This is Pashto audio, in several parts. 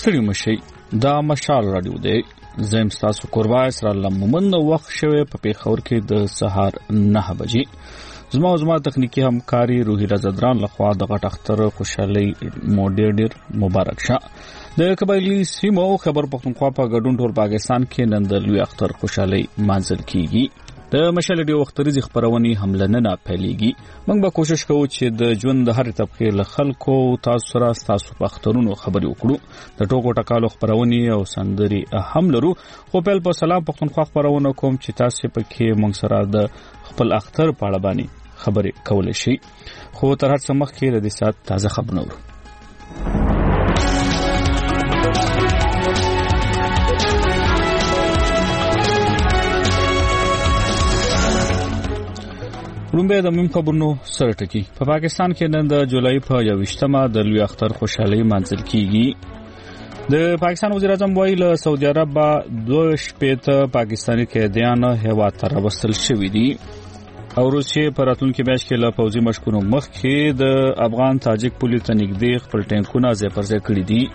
ستړي مشي دا مشال رادیو دی زم تاسو قربا اسرائیل مومن وخت شوه په پیښور کې د سهار 9 بجې زما تخنیکی همکاري روحي رضادران لخوا د غټ اختر خوشحالي موډر مبارک شه د قبایلی سیمو خبر پښتونخوا په ګډون ټول پاکستان کې نن د لوی اختر خوشحالي مانځل کیږي د مشال ډیو وختري خبرونې حمله نه پیلېږي موږ به کوشش کوو چې د ژوند د هر طبقه له خلکو تاسو سره تاسو په اخترونو خبرې وکړو د ټوکو ټکالو خبرونې او سندري هم لرو خو په سلام پښتونخوا خبرونه کوم چې تاسو په کې موږ سره د خپل اختر په اړه باندې خبرې کول شي خو تر هر څه مخکې د دې سات تازه خبرونه رومبه د مهم خبرونو سره ټکی په پاکستان کې نن د جولای په 21مه د لوی اختر خوشحالي مانځل کیږي د پاکستان وزیر اعظم ویل سعودي عرب با 2 پاکستانی قیدیان هیواد ته راوستل شوی دي او روسیې په راتلونکي میاشت کې له پوځي مشکونو مخکې د افغان تاجک پولیس ته نږدې خپل ټینکونه ځای پر ځای کړي دي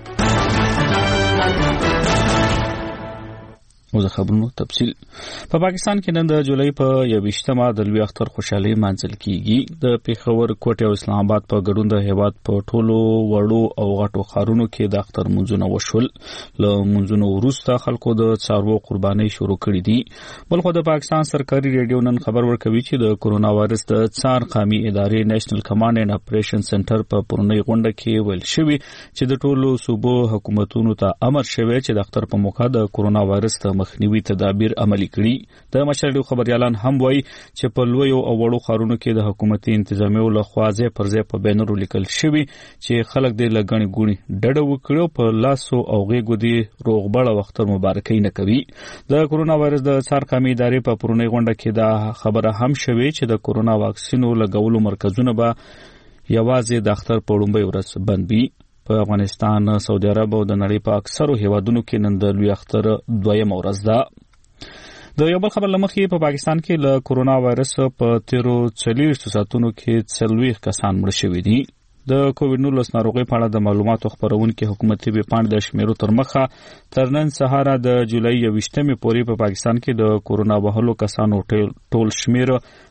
اوس خبرونو تفصیل په پاکستان کې نن د جولای په 21مه د لوی اختر خوشحالي مانځل کیږي د پیښور کوټه او اسلام آباد په ګډون د هیواد په ټولو وړو او غټو ښارونو کې د اختر منځونه وشول له منځونو وروسته خلکو د څاروو قرباني شروع کړې دي بلخو د پاکستان سرکاري ریډیو نن خبر ورکوي چې د کورونا وایرس د څار قومي ادارې نېشنل کمانډ اینڈ اپریشن سنټر په پرونی غونډه کې ویل شوی چې د ټولو صوبو حکومتونو ته امر شوی چې د اختر په موخه د کورونا وایرس مخنیوي تدابیر عملي کړي د مشرلو خبريالان هم وایي چې په لوی او وړو ښارونو کې د حکومتي انتظامیو له خوا ځای پر ځای په بینرو لیکل شوی چې خلک د لګنې ګونی ډډه وکړي په لاسو او غېګو دي روغبړ وختر مبارکي نه کوي د کورونا وایرس د څار قومي ادارې په پرونی غونډه کې دا خبره هم شوی چې د کورونا واکسینو لګولو مرکزونه به یوازې د اختر په وړاندې ورځ بند وي په افغانستان سعودي عرب او د نړۍ په اکثرو هیوادونو کې نن د لوی اختر دویم ورځ ده د یو بل خبر لمخې په پاکستان کې له کورونا وایرس په 13 ساعتونو کې 40 کسان مړ شوي دي د کووډ 19 ناروغي په اړه د معلوماتو خبرونکو حکومتي ویبپاڼې د شمیرو تر مخه تر نن سهار د جولای 21مې پورې په پاکستان کې د کورونا وهلو کسانو ټول شمیر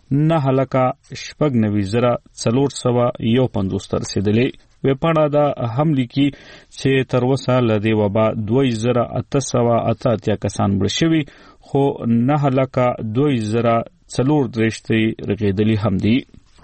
9,94,451 تر رسیدلې ویبپاڼه دا هم لیکي چې تر اوسه له دې وبا 2,888 کسان مړ شوي خو 9,2,433 رغېدلي هم دي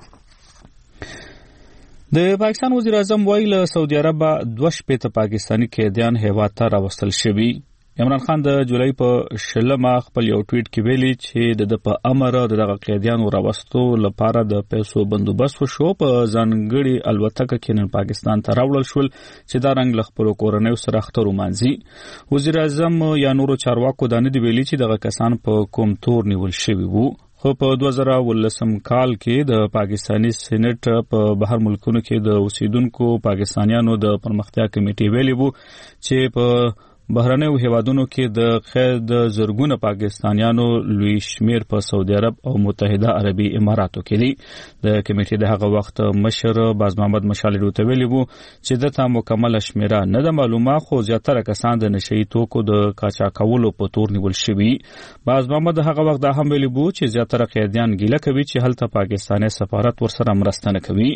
د پاکستان وزیر اعظم ویل سعودي عرب 2 پاکستانی قیدیان هیواد ته راوستل شوي عمران خان د جولای په 20مه خپل یو ټویټ کې ویلي چې د په امر دغه قیدیانو راوستو لپاره د پیسو بندوبست وشو په ځانګړي الوتکه کې نن پاکستان ته راوړل شول چې دا رنګ له خپل کورنۍ سره اختر ومانځي وزیر اعظم یا نورو چارواکو دا نه دی ویلي چې دغه کسان په کوم تور نیول شوي وو خو په 2019 کال کې د پاکستانی سېنات په بهر ملکونو کې د اوسیدونکو پاکستانیانو د پرمختیا کمیټې ویلي وو چې په بهرنیو هیوادونو کې د قید زرګونه پاکستانیانو لوی شمیر په سعودي عرب او متحده عربي اماراتو کې دي د کمیټې د هغه وخت مشر باز محمد مشال ته ویلي وو چې دته مکمل شمیره نه د معلومه خو زیاتره کسان د نشئی توکو د قاچاقولو په تور نیول شوي باز محمد هغه وخت دا هم ویلي وو چې زیاتره قیدیان ګیله کوي چې هلته پاکستاني سفارت ورسره مرسته نه کوي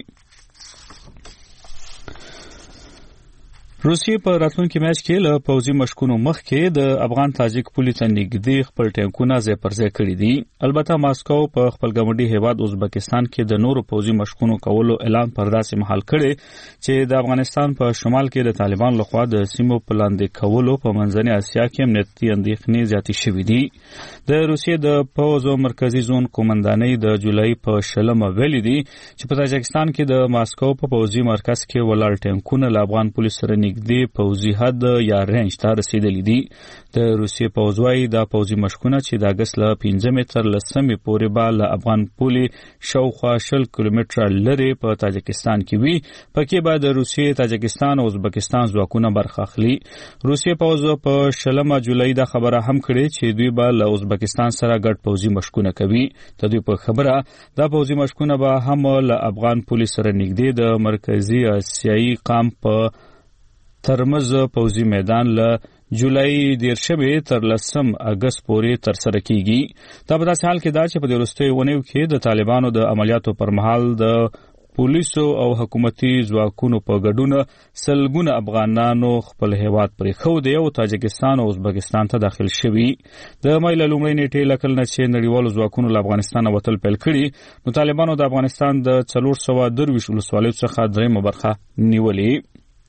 روسیې په راتلونکي میاشت کې له پوځي مشکونو مخکې د افغان تاجک پولیس ته نږدې خپل ټینکونه ځای پر ځای کړي دي البته ماسکو په خپل ګاونډي هیواد ازبکستان کې د نورو پوځي مشکونو کولو اعلان پر داسې مهال کړي چې د افغانستان په شمال کې د طالبان لخوا د سیمو پلاندې کولو په منځنۍ اسیا کې امنیتي اندېښنې زیاتې شوې دي د روسیې د پوځ مرکزی زون قومندانۍ د جولای په 20مه ویلي دي چې په تاجکستان کې د ماسکو په پوځي مرکز کې ولاړ ټینکونه له افغان پولیس سره نږدې پوځي حد یا رینج ته رسیدلي دي د روسیې پوځ وايي دا پوځي مشکونه چې د اگست له 15 تر 10 پورې به له افغان پولي شاوخوا 20 کیلومتره لري په تاجکستان کې وي پکې به د روسیې تاجکستان او ازبکستان ځواکونه برخه اخلي روسیې پوځ په 20 جولای دا خبره هم کړې چې دوی به له ازبکستان سره ګډ پوځي مشکونه کوي د دوی په خبره دا پوځي مشکونه به هم له افغان پولیس سره نږدې د مرکزی اسیایي قام په ترمز پوځي میدان له جولای 13 تر 10 اگست پورې تر سره کیږي. دا په داسې حال کې دا چې په دې وروستیو ونیو کې د طالبانو د عملیاتو پر مهال د پولیسو او حکومتي ځواکونو په ګډون سلګونه افغانانو خپل هیواد پرې خودي او تاجکستان او ازبکستان ته داخل شوي. د مې له لومړۍ نیټې لکل نه چې نړیوالو ځواکونو له افغانستان وتل پیل کړي نو طالبانو د افغانستان د 423 ولسوالیو څخه دریمه برخه نیولې.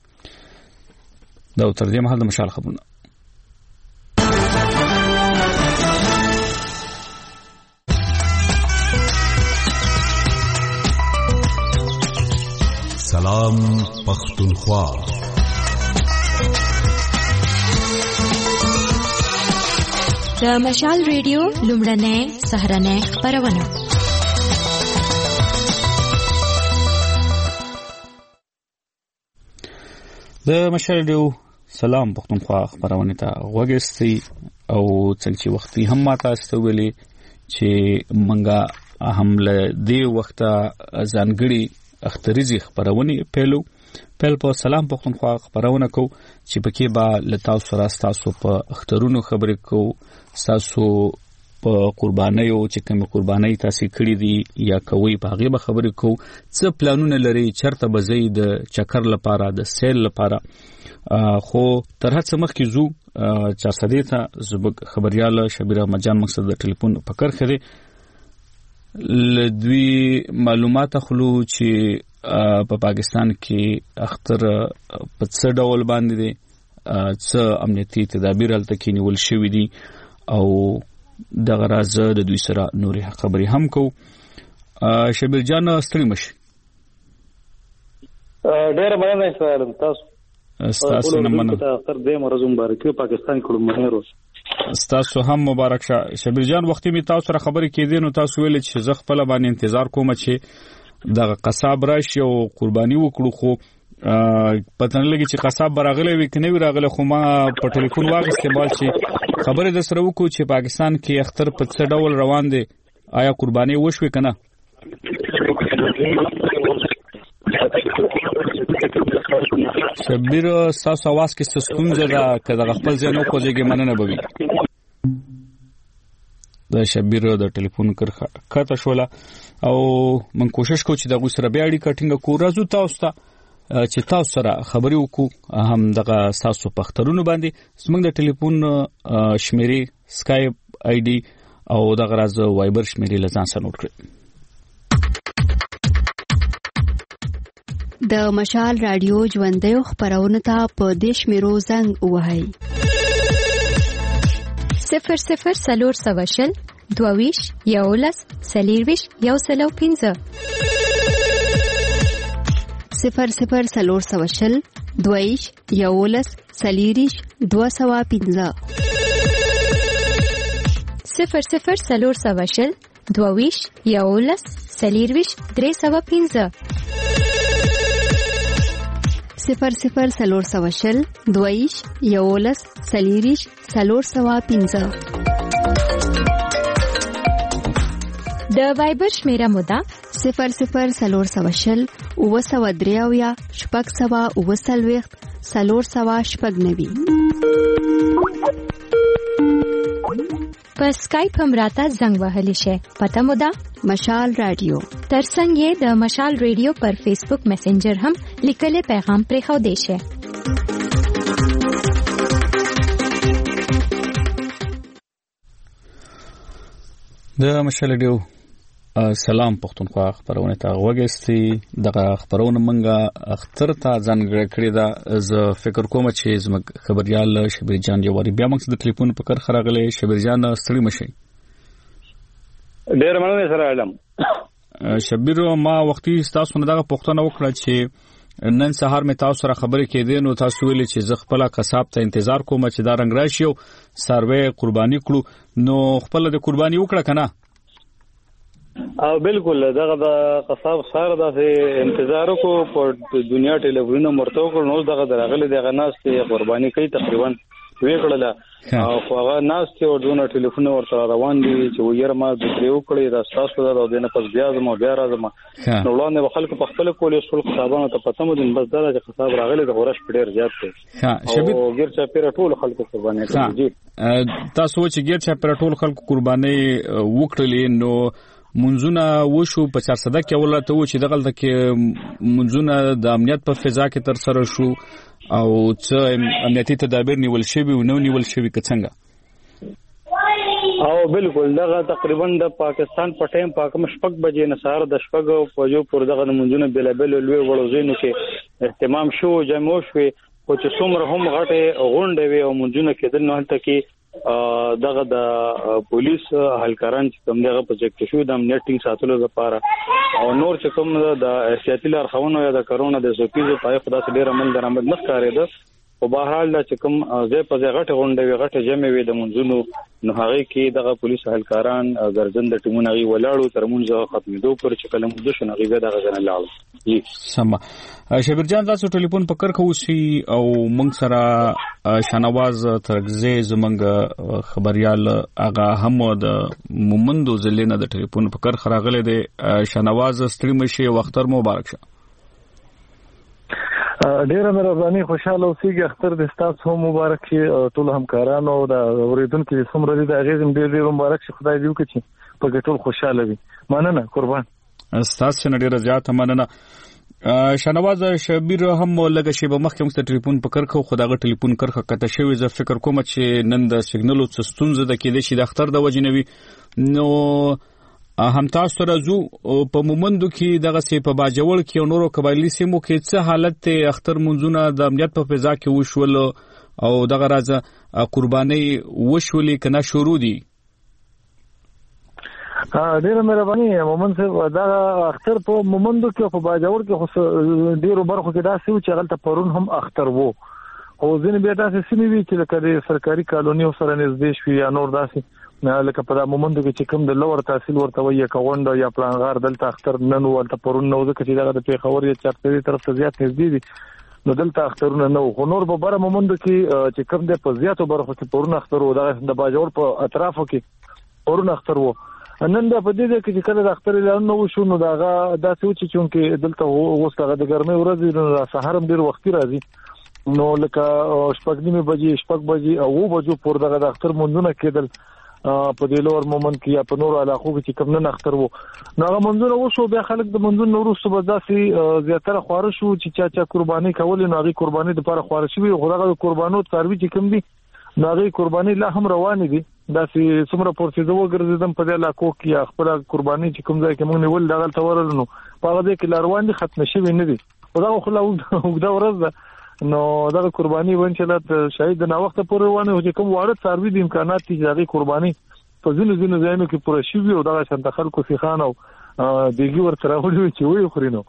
دا تر دې مهال د مشال خبرونه. سلام پختونخوا. د مشال ریډیو لومړنۍ سهارنۍ خبرونه. د مشال ریډیو سلام پختونخوا خبرونه ته وګورئ او څنګه وختي هم ماته استولې چې منګه هم له دې وخته ځانګړي اختریزي خبرونه پیل په سلام پختونخوا خبرونه کو چې پکې با لتاو سره تاسو په اخترونو خبرې کو تاسو په قربانیو چې کوم قرباني تاسو کړې دي یا کوي په هغه به خبرې کو څه پلانونه لري چرته بزي د چکر لپاره د سیل لپاره خو تر هڅه مخکې زو 400 ته زبق خبريال شبیر احمد جان مقصد د ټلیفون پکړ خره لدوی معلومات خلو چې په پاکستان کې اختر په څه ډول باندې دي څه امنیتي تدابیر هلته کې نیول شوې دي او د غراز د دوی سره نوري خبري هم کو. شبیر جان ستړي مشي ډېر مننه تاسو نه مننه اختر دې مرزو مبارک پاکستان کړو مهرو تاسو هم مبارک شه. شبیر جان وختي می تاسو سره خبرې کېدې نو تاسو ویل چې زه خپل باندې انتظار کوم چې د قصاب راشي او قرباني وکړو خو پته نه لګي چې قصاب براغله وي کنه وی راغله خو ما په ټلیفون واغستې بال چې خبرې د سره وکړو چې پاکستان کې اختر په څه ډول روان دي آیا قرباني وشوي کنه. شبیر تاسو आवाज کې ستونزه ده کله خپل ځنو کوځيږي مننه بوي. د شبیر د ټلیفون کرخه کته شوله او من کوشش کوم چې د غوسره بیا اړیکه ټینګه کو راځو تاسو ته چې تاسو سره خبرې وکړو هم دغه تاسو پخترونو باندې زموږ د ټلیفون شمیرې سکایپ آی ډي او دغه راز وایبر شمیرې لزان سره نوٹ کړئ. د مشال رادیو ژوندۍ خبرونه ته په دیش میرو زنګ وهاي 00 سلور سواشل دوویش یولس سلیرویش یوسلو 15 00 سلور سواشل دوویش یولس سلیریش 215 00 سلور سواشل دوویش یولس سلیرویش 315 00 سلور سواشل دویش یولس سلیریش 315 د وایبر شمیره مودا 00 سلور سواشل وسودریاویا شپږ سوا وسلويخت سلور سوا شپږ نوي په سکایپ هم راته زنګ وهلی شي پته مودا مشال رادیو ترڅنګ یې د مشال ریډیو پر فیسبوک میسنجر هم لیکل پیغام پرې خو دی شي. د مشال ریډیو سلام پختونخوا خبرونه ته وګورئ. دغه خبرونه منګه اختر ته ځانګړی کړی دا ز فکر کوم چې زموږ خبريال شبیر جان یو وری بیا موږ د ټلیفون په کار خراغله. شبیر جان ستړي مشي ډېر مننه سره علم. شبیر ما وختي تاسو نه دغه پښتنه وکړه چې نن سهار مې تاسو سره خبرې کېدې نو تاسو ویلي چې زه خپل قصاب ته انتظار کوم چې دا رنگ راشي او سروي قرباني کړو نو خپل د قرباني وکړه کنه. او بالکل دغه د قصاب سره د انتظار کو په دنیا ټلیفون مرته کړو نو دغه درغله دغه ناس ته قرباني کوي تقریبا وکړل او هغه ناس ته ورونه ټلیفون ورته روان دي چې وير ما د یو کړی دا تاسو دا د نه پس بیا زمو بیا راځم نو وړاندې خلکو په خپل کولې سول خصابانو ته پته مو دین بس دا چې خصاب راغلی د غورش پډیر زیات دی او غیر چا پیر ټول خلکو قرباني کړي تاسو چې غیر چا پیر ټول خلکو قرباني وکړلې نو منځونه وشو په 400 کې ولته و چې دغه کې منځونه د امنیت په فضا کې تر سره شو او څه امنیتي تدابیر نیول شوی او نو نیول شوی څنګه او بالکل دغه تقریبا د پاکستان په ټیم پاکم شپږ بجې نه سهار د شپږ په جو پر دغه منځونه بلابل لوی وړوزینو کې اهتمام شو جمع شو او چې څومره هم غټه غونډه وي او منځونه کېدل نو هلته کې دغه د پولیس هلکاران چې کوم دغه پروجیکټ شو د امنیتي ساتلو لپاره او نور چې کوم د احتیاطي لارښوونو یا د کرونا د سپیزو پای خدا سره ډیر عمل درآمد نه ښکارېده او بهرحال دا چې کوم ځای په ځای غټه غونډه وي غټه جمع وي د منځونو نو هغه کې دغه پولیس هلکاران ګرځند د ټیمونه غي ولاړو تر مونږه ختمېدو پر چې کلم د شنو غي دغه ځنه لاړو سم شبیر جان تاسو ټلیفون پکړ کوسی او موږ سره شنواز ترغزه زمنګ خبريال اغا هم د مومندو زلینه د ټلیفون پکړ خراغله د شنواز ستړي مشي وختر مبارک شه ډیره مهرباني خوشاله اوسئ اختر د تاسو هم مبارک شي ټول همکارانو د اوریدونکو څومره دي د غیظ ډیر مبارک شي خدای دې وکړي په ټول خوشاله وي مننه قربان تاسو نه ډیره زیات مننه شنواز شبیر هم لګه شی به مخکې مست ټلیفون پکړ خو خداغه ټلیفون کرخه کته شوی ز فکر کوم چې نن د سیګنالو څستونزه د کېدې شي د اختر د وجنوي نو هم تاسو راځو په مومندو کې دغه سی په باجوړ کې نورو قبایلی سیمو کې څه حالت ته اختر منځونه د امنیت په فضا کې وشول او دغه راځه قرباني وشولې کنه شروع دي ډیره مهرباني مومند صاحب دا اختر په مومندو کې په باجوړ کې ډیرو برخو کې دا سی چې غلطه پرون هم اختر وو او ځینې بیا تاسو سیمې وی چې لکه سرکاري کالونی سره نږدې شوی یا نور داسې لکه په مومندو کې چې کوم د لوړ تحصیل ورته وي کاوند یا پلانغار دلته اختر نن ولته پرون نو ځکه چې دغه د پیښور یا چارتري طرف ته زیات نږدې دي نو دلته اخترونه نو خو نور به بره مومندو کې چې کوم د په زیاتو برخو کې پرون اختر وو د باجوړ په اطرافو کې پرون اختر وو نن د په دې کې چې کله د اختر اعلان نو شو نو داغه داسې و چې دلته اوسه د ګرمۍ ورځ نو سحر هم ډیر وختي راځي نو لکه شپږ نیمه بجې او 2 بجو پر دغه د اختر منځونه کېدل په دې لور مومند کې یا په نور علاقو کې کوم نه اختر وو نو هغه منځونه وشو بیا خلک د منځونو نورو صبح داسې زیاتره خواره شو چې چا قرباني کول نو هغه قرباني د لپاره خواره شوی خدای د قربانو څاروي چې کوم دي نو هغه قرباني لا هم روان دي داسې څومره پورسیزه وګرځیدم په دې علاقو کې خپل قرباني چې کوم ځای کې موږ نیول دغه تورل نو په هغه کې لاروان دي ختم شوی نه دي خدای خو لا وګدا ورځ نو دا قرباني ونچلات شاید د وخت پورې ونه چې کوم واړه څاروي د امکانات چې هغه قرباني په ځینو ځایونو کې پوره شوی او دا شانت خلکو سیخان او دیګي ورته راوړي چې وي خورینو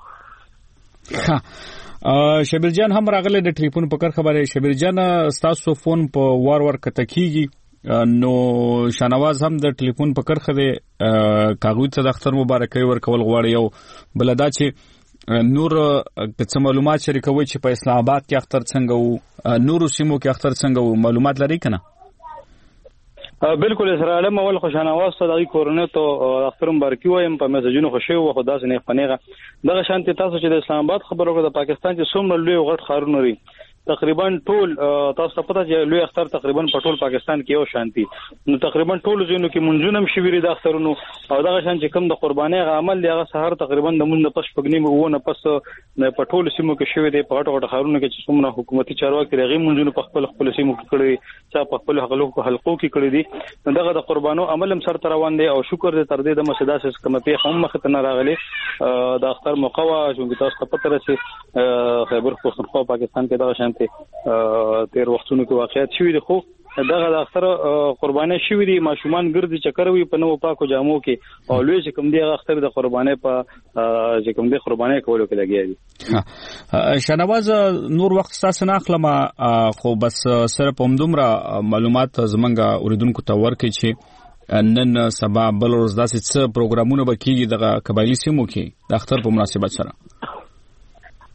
شبیر جان هم راغله د ټلیفون په کار خبره شبیر جان تاسو فون په وار کته کیږي نو شنواز هم د ټلیفون په کار خده کاغذ ته د اختر مبارکي ورکول غواړي او بلدا چې نور څه معلومات شریکوي چې په اسلام آباد کې اختر څنګه وو نورو سیمو کې اختر څنګه وو معلومات لري کنه بالکل اسرائیل مول خوشنواز ته د کورونا ته اختر مبارکي وایم په میسجونو خوشي و خدا سي نه دغه شانتي تاسو چې د اسلام آباد خبرو د پاکستان چې څومره لوی غټ خارونه لري تقریبا ټول تاسو پته چې لوی اختر تقریبا په ټول پاکستان کې یو شانتي نو تقریبا ټول ځینو کې منځونه شویری د اخترونو او دغه شان چې کوم د قرباني عمل دی هغه سحر تقریبا د مونږ پس پګنی وو نه پس په ټول سیمو کې شوی دی په غټ خارونه کې چې څومره حکومتي چارواکي رغي منځونه په خپل سیمو کې کړی چې په خپل حلقو کې کړی دي دغه د قربانو عمل هم سره روان دی او شکر دې تر دې د مسداسس کومه په هم مخ ته نه راغلي د اختر موقوا چې تاسو پته رسي خیبر پختونخوا پاکستان کې دغه تیر وختونو کې واقعیت شوی دی خو دغه د اختر قرباني شوی دی ماشومان ګرځي چکروي په نو پاکو جامو کې او لوی چې کوم دی اختر د قرباني په چې کوم دی قرباني کولو کې لګیا دي شنواز نور وخت تاسو نه اخلم خو بس سره په دومره معلومات زمونږه اوریدونکو ته ورکړي چې نن سبا بل ورځ داسې څه پروګرامونه به کیږي د قبایلی سیمو کې د اختر په مناسبت سره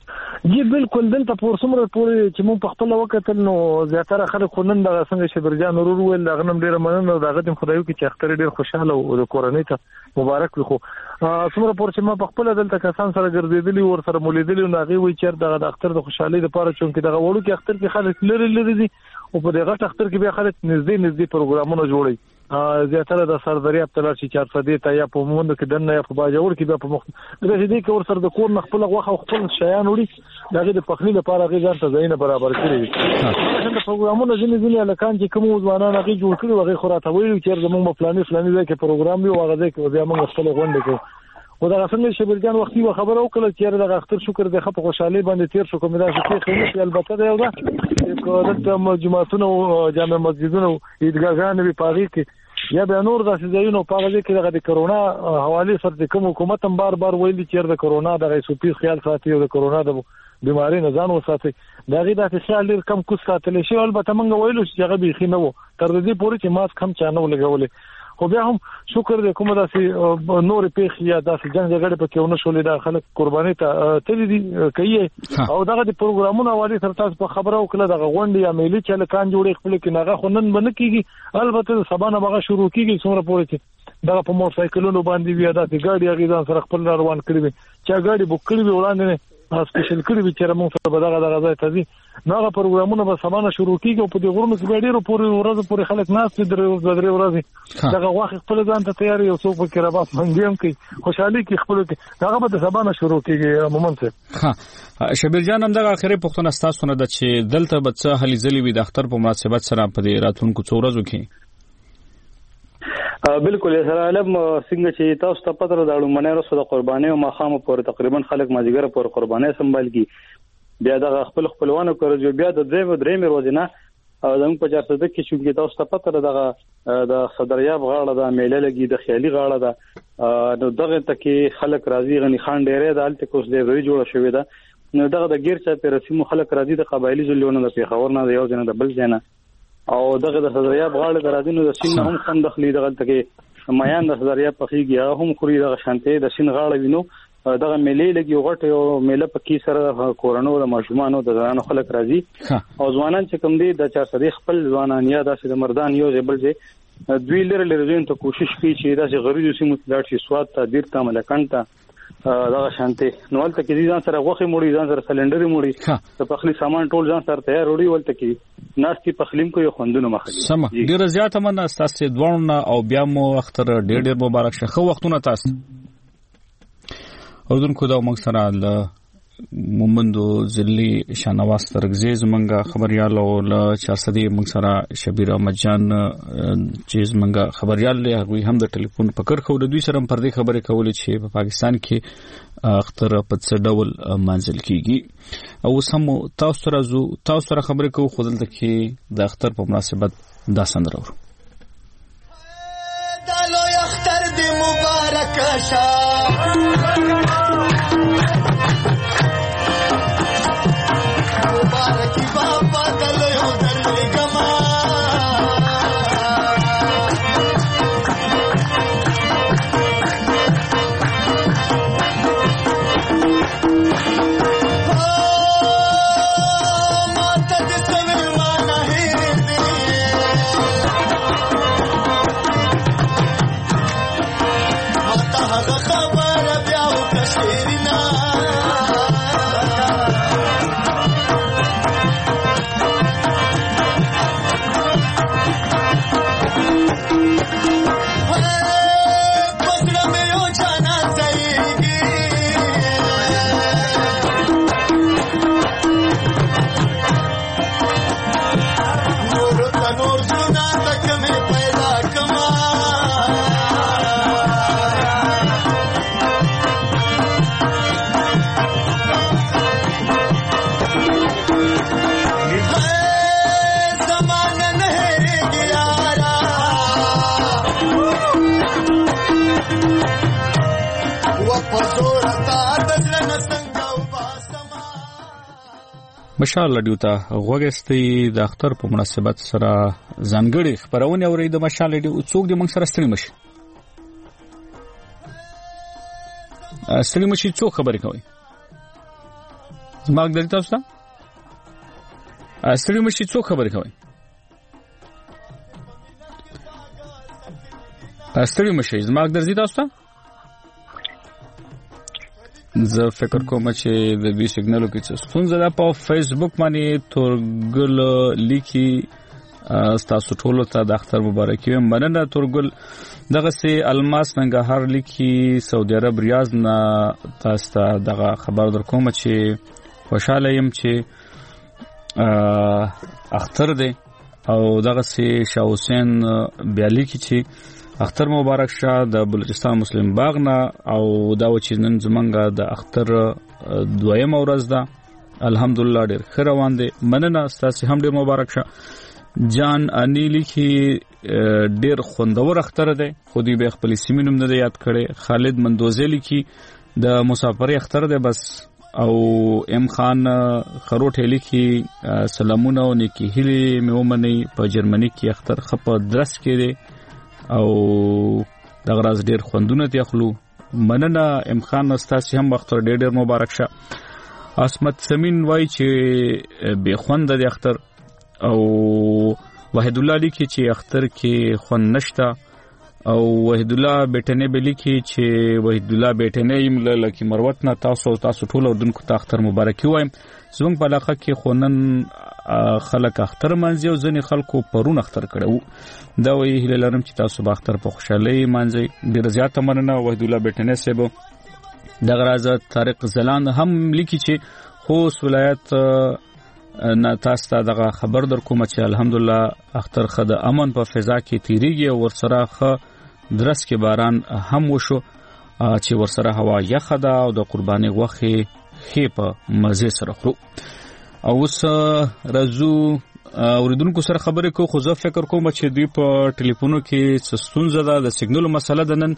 جی بالکل دلته پور څومره پورې چې مونږ په خپل وخت نو زیاتره خلک خو نن د څنګه شبرجان ورور ول دغه نم ډیره مننه دغه د خدایو کې چې اختر ډیر خوشاله او د کورنۍ ته مبارک وي. خو څومره پور چې ما په خپل دلته کسان سره ګرځېدلی ور سره مولیدلی نو هغه وی چې دغه د اختر د خوشحالي لپاره چې دغه وړو کې اختر کې خلک لري دي او په دغه اختر کې به خلک نږدې پروګرامونه جوړي. زیاتره د سردریاب تلل شي 400 ته یا په موند کې دنه یا په باجوړ کې به په مخ د دې کې ور سره د کور نخپل غوخه او خپل شیان وړي دغه د پخلی لپاره غي ځان ته زینه برابر کړی. دا پروګرامونه ځینې الکان چې کوم ځوانان غي جوړ کړي وغه خوراته ویل چې زموږ په فلاني ځای کې پروګرام وي واغه ځای کې بیا موږ خپل غونډه کوو. و دا څنګه شبرجان وختي خبر او کله چې د اختر شکر د خپ خوشحالي باندې تیر شو کوم دا چې خېمه البته دا یو دا د جماعتونو او جامع مسجدونو عیدګاهانو په پاغي کې یا به نور د سيزونو په هغه کې د کرونا حواله سره د کوم حکومت هم بار ویلي چې د کرونا د سوپی خیال ساتي او د کرونا د بیماری نه ځان وساتي. دا غي د خیال لري کم کوس ساتل شي البته موږ ویلو چې هغه به خینو تر دې پورې چې ماسک هم چانه ولګولې. خو بیا هم شکر دې کومه داسې نور پیښ یا داسې جنگ جګړه په کې ونه شولې دا خلک قرباني ته تللی دي کوي او دغه د پروګرامونو حواله سره تاسو په خبرو کله دغه غونډه یا میلي چې لکان جوړې خپل کې ناغه خنن بنه کیږي البته سبا نه بغه شروع کیږي څومره پورې چې دغه په موټر سایکلونو باندې بیا داسې ګاډي غیزان سره خپل روان کړی وي چې ګاډي بوک کړی وي وړاندې سپیشل کړی وي چې موږ سره دغه ځای ته ځي ناغه پروګرامونه به سبا نه شروع کیږي او په دې غرونو کې ډیرو پورې خلک ناس درې ورځې دغه واخ خپل ځان ته تیار یو څوک کې رباط منګیم کوي خوشحالي کې خپل کې هغه به سبا نه شروع کیږي مومن ها شبیر جان هم دغه اخري پښتون استاد سونه د چې دلته به څه هلي ځلی وي د اختر په مناسبت سره په دې راتلونکو څو ورځو کې بالکل سره علم څنګه چې تاسو ته پته راوړم منه رسو د قرباني او مخامه پورې تقریبا خلک مازیګر پورې قرباني سنبال کی بیا د خپلوانو کړو بیا د درې مې ورځې نه زموږ په 400 کې چې تاسو ته پته دغه د صدریاب غاړه د میله لګي د خیالي غاړه ده نو دغه تکي خلک راضي غني خان ډېرې د الته کوس دې وی جوړه شوې ده نو دغه د غیر چا په رسمو خلک راضي د قبایلی ځلونه د پیښور نه یو ځنه د بل ځنه او دغه د صدریاب غاړه د راځینو د سین هم خند دخلي دغه تکي میان د صدریاب په خيږي هم خوري دغه شانته د سین غاړه وینو دغه میلې لګي غټ یو میله پکې سره کورونو د ماشومانو د ځانو خلک راځي او ځوانان چې کوم دي د 400 خپل ځوانان یا د مردان یو ځبل ځای دوی لري ځین ته کوشش کوي چې داسې غریزو سیمو ته لاړ شي سواد ته دیر ته ملکان ته دغه شانته نو ولته کې ځان سره غوخي موړي ځان سره سلندري موړي د پخلي سامان ټول ځان سره تیار وړي ولته کې ناشتي پخلیم کو یو خوندونه مخه سم ډیر زیات مننه تاسو دوړنه او بیا مو اختر ډیر مبارک شه خو وختونه تاسو اردن کو دا موږ سره ل مومندو ضلعي شانواز ترغزیز منګه خبريال او ل 400 موږ سره شبیر احمد جان چیز منګه خبريال له هغه هم د ټلیفون پکړ خو د دوی سره پر دې خبره کولې چې په پاکستان کې اختر په څه ډول منځل کیږي او سم تاسو سره خبره کوو خو دلته کې د اختر په مناسبت دا سندره ورو دالو اختر دې مبارک شه مبارکی بابا دلو درلی گما ماتا دسویل مانا ہیر دی ماتا حق خبر بیاو کشیرنا مشال رادیو ته غوږستي د اختر په مناسبت سره ځانګړي خبرونه اوري د مشال رادیو څوک د موږ سره ستړي مشي څوک خبرې کوي زما ګر تاسو ته ستړي مشي څو خبرې کوي ستړي مشي زما ګر زی تاسو ته زه فکر کوم چې د دې سیګنالو کې څه ستونزه ده په فیسبوک باندې تورګل لیکي تاسو ټول ته د اختر مبارکي مننه تورګل دغه سي الماس ننګهار لیکي سعودي عرب ریاض نه تاسو ته دغه خبر درکوم چې خوشاله يم چې اختر دی او دغه سي شاه حسین بیالي کې چې اختر مبارک شه د بلوچستان مسلم باغ نه او دا و چې نن زمونږه د اختر دویم ورځ ده الحمدلله ډېر ښه روان دی مننه ستاسو هم ډېر مبارک شه جان انیلی کې ډېر خوندور اختر دی خو دې به خپل سیمې نوم نه یاد کړي خالد مندوزلی کې د مسافرۍ اختر دی بس او ام خان خروټ هلی کې سلامونه او نیکی هلی مې ومني په جرمني کې اختر خپ درس کې دی او دغه راز ډېر خوندونه ته خلو مننه ام خان استاسي هم اختر ډېر مبارک شه اسمت سمین وای چې به خوند د اختر او وحید الله لیکي چې اختر کې خوند نشته او وحید الله بیٹنه به لیکي چې وحید الله بیٹنه یم لکه مروت نه تاسو ټول اردن کو ته اختر مبارکي وایم زموږ په علاقه کې خونن خلک اختر منځي او ځنې خلکو پرون اختر کړو دا وی هله لرم چې تاسو به اختر په خوشحالي منځي ډیر زیات مننه وحید الله بیٹنه سبو دغه راز طارق زلان هم لیکي چې خوست ولایت نه تاسو ته دغه خبر در کوم چې الحمدلله اختر خد امن په فضا کې تیریږي او ورسره خ درس کې باران هم وشو چې ورسره هوا یخه ده او د قرباني غوخه خې په مزه سره خورو او اوس رازو اوریدونکو سره خبرې کو خو زه فکر کوم چې دوی په ټلیفونو کې ستونزه ده د سیګنال مسله ده نن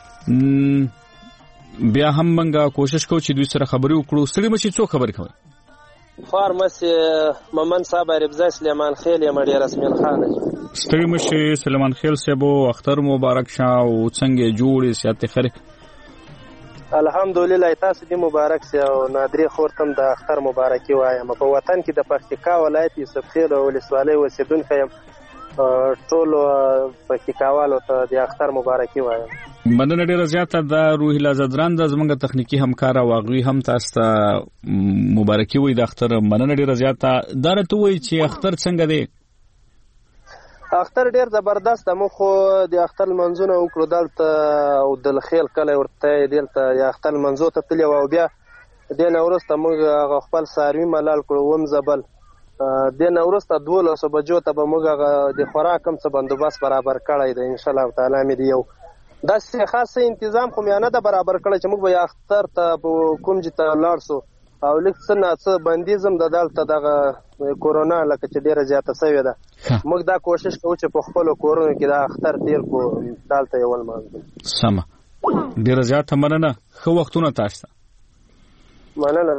بیا هم منګه کوشش کوو چې دوی سره خبرې وکړو سړي مچې څو خبرې کوي فارمسي ممن صاحب ربزا سليمان خيل يا مړي رسمي خان ستړي مشي سليمان خيل سبو اختر مبارک شه او څنګه جوړې سياته خره الحمدلله تاسو دې مبارک سي او نادري خورتم د اختر مبارکي وایم په وطن کې د پکتیکا ولایت یوسف خیل او ولسوالۍ اوسیدونکو یم ټول پکتیکاوالو ته د اختر مبارکي وایم مننه ډیره زیاته د روح لازدران د زمونږ تخنیکی همکار او واغوي هم تاسو ته مبارکي وي د اختر مننه ډیره زیاته درته وي چې اختر څنګه دی اختر ډیر زبردست مو خو د اختر منځونه وکړو دلته او د خیل کله ورته دلته د اختر منځو ته تللی او بیا د نورسته موږ خپل ساروي ملال کړو وم زبل د نورسته 12 بجو ته به موږ د خوراک هم څه بندوبست برابر کړی دی ان شاء الله تعالی مې دی یو دا خاصه تنظیم خو مې نه ده برابر کړی چې موږ به اختر ته کوم چې ته لاړ سو او لیک څه بندیزم د دلته دغه کورونا لکه چې ډیره زیاته شوې ده موږ دا کوشش کوو چې په خپل کورونو کې دا اختر تیر کو دلته یو لمانځو سم ډیره زیاته مننه خو وختونه تاسو مننه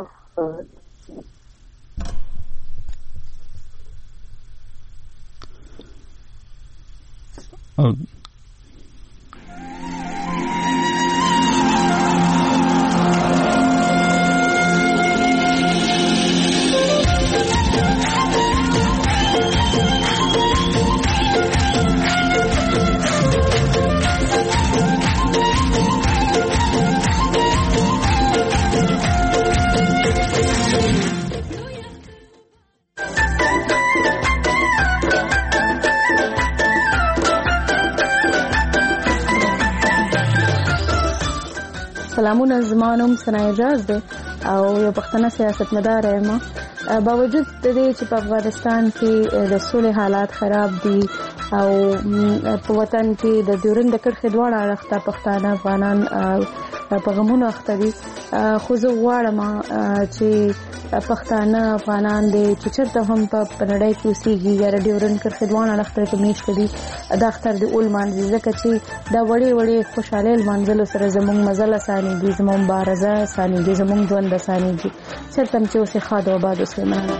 سلامونه زمانوم سنایجاز دی او یو پښتنه سیاستمدار یم باوجود د دې چې په افغانستان کې د سولې حالات خراب دي او په وطن کې د ډیورند کرښې دواړه اړخته پښتانه افغانان په غمونو اخته دي خو زه غواړم چې پښتانه افغانان دي چې چېرته هم په نړۍ کې اوسېږي یا د ډیورند کرښې دواړه اړخته کې میشته دي دا اختر د اول مانځي ځکه چې دا وړې وړې خوشحالۍ لمانځلو سره زموږ مزل اسانېږي زموږ مبارزه اسانېږي زموږ ژوند اسانېږي چېرته هم چې اوسې ښاد او آباد اوسئ مننه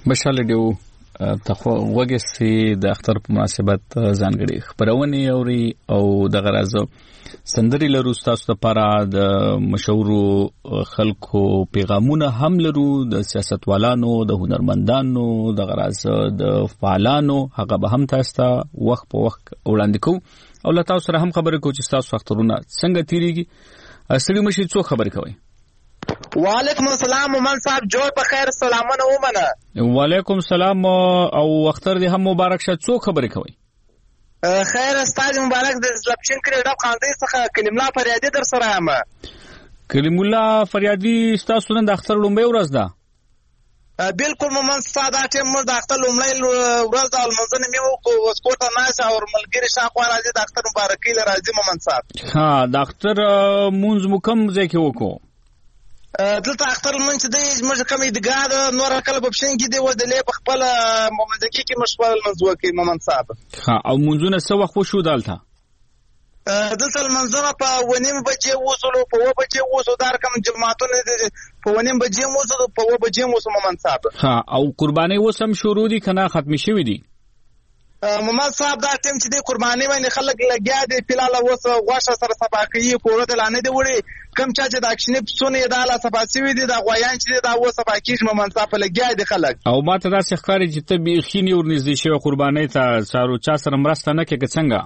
مشال ډیو تخو وګسي د اختر په مناسبت ځانګړي خبرونه اوري او د غرض سندري لرو تاسو لپاره د مشهور خلکو پیغامونه هم لرو د سیاستوالانو د هنرمندانو د غرض د فعالانو هغه به هم تاسو ته وخت په وخت وړاندې کوو او له تاسو سره هم خبرې کوو چې تاسو اخترونه څنګه تیریږي اصلي مشي څو خبرې کوي وعلیکم السلام مومن صاحب جوړ په خیر سلامونه ومنه وعلیکم السلام او اختر دې هم مبارک شه څو خبرې کوي خیر استاد مبارک د لپشن کړه د قاضي څخه کلیم الله فریادي در سره یم کلیم الله فریادي تاسو نن د اختر لومبه ورځ ده بالکل مومن صاحب دا ټیم موږ د اختر لومړی ورځ د المنځنه میو کو وسکوټه ناس او ملګری شاقوا راځي د اختر مبارکي راځي مومن صاحب ها د اختر مونږ مکم ځای کې وکړو دلته اختر منځ دی موږ کوم ایدګار نور کله په پښین کې دی ودلې په خپل مومنځکی کې مشغول منځوکي مومن صاحب ها او منځونه څه وخت شو دالته دلته منځونه په ونیم بجې وصلو په و بجې وصو دار کوم جماعتونه په ونیم بجې وصو په و بجې وصو مومن صاحب ها او قرباني وسم شروع دي کنه ختم شوی دي مومن صاحب دا ټیم چې د قرباني باندې خلک لګیا دي فلال اوس غوښه سره صفاقي کوړه د لانه دی وړي کم چا چې د اکشنې پسونه د اله صفاسي دي د غویان چې دا و صفاقي مومن صاحب لګیا دي خلک او ماته دا ښکاری چې ته بيخینی ورنږدې شو قرباني ته سارو چا سره مرسته نه کې څنګه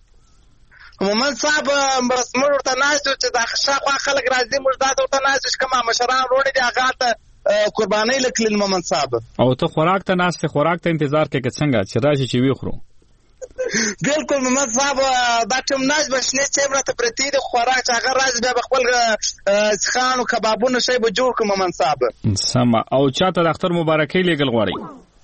مومن صاحب مرسمر ورته ناشته چې دا شاخوا خلک راځي موږ دا ورته ناشته کما مشران وروړي دي هغه ته قرباني لکل مومن صاحب او ته خوراک ته ناشته خوراک ته انتظار کې څنګه چې راشي چې وی خورو بالکل مومن صاحب دا ټیم ناز بشنه چې مرته پرتی د خوراک هغه راځي د خپل څخان او کبابونه شی به جوړ کوم مومن صاحب سم او چاته د اختر مبارکي لګل غواړي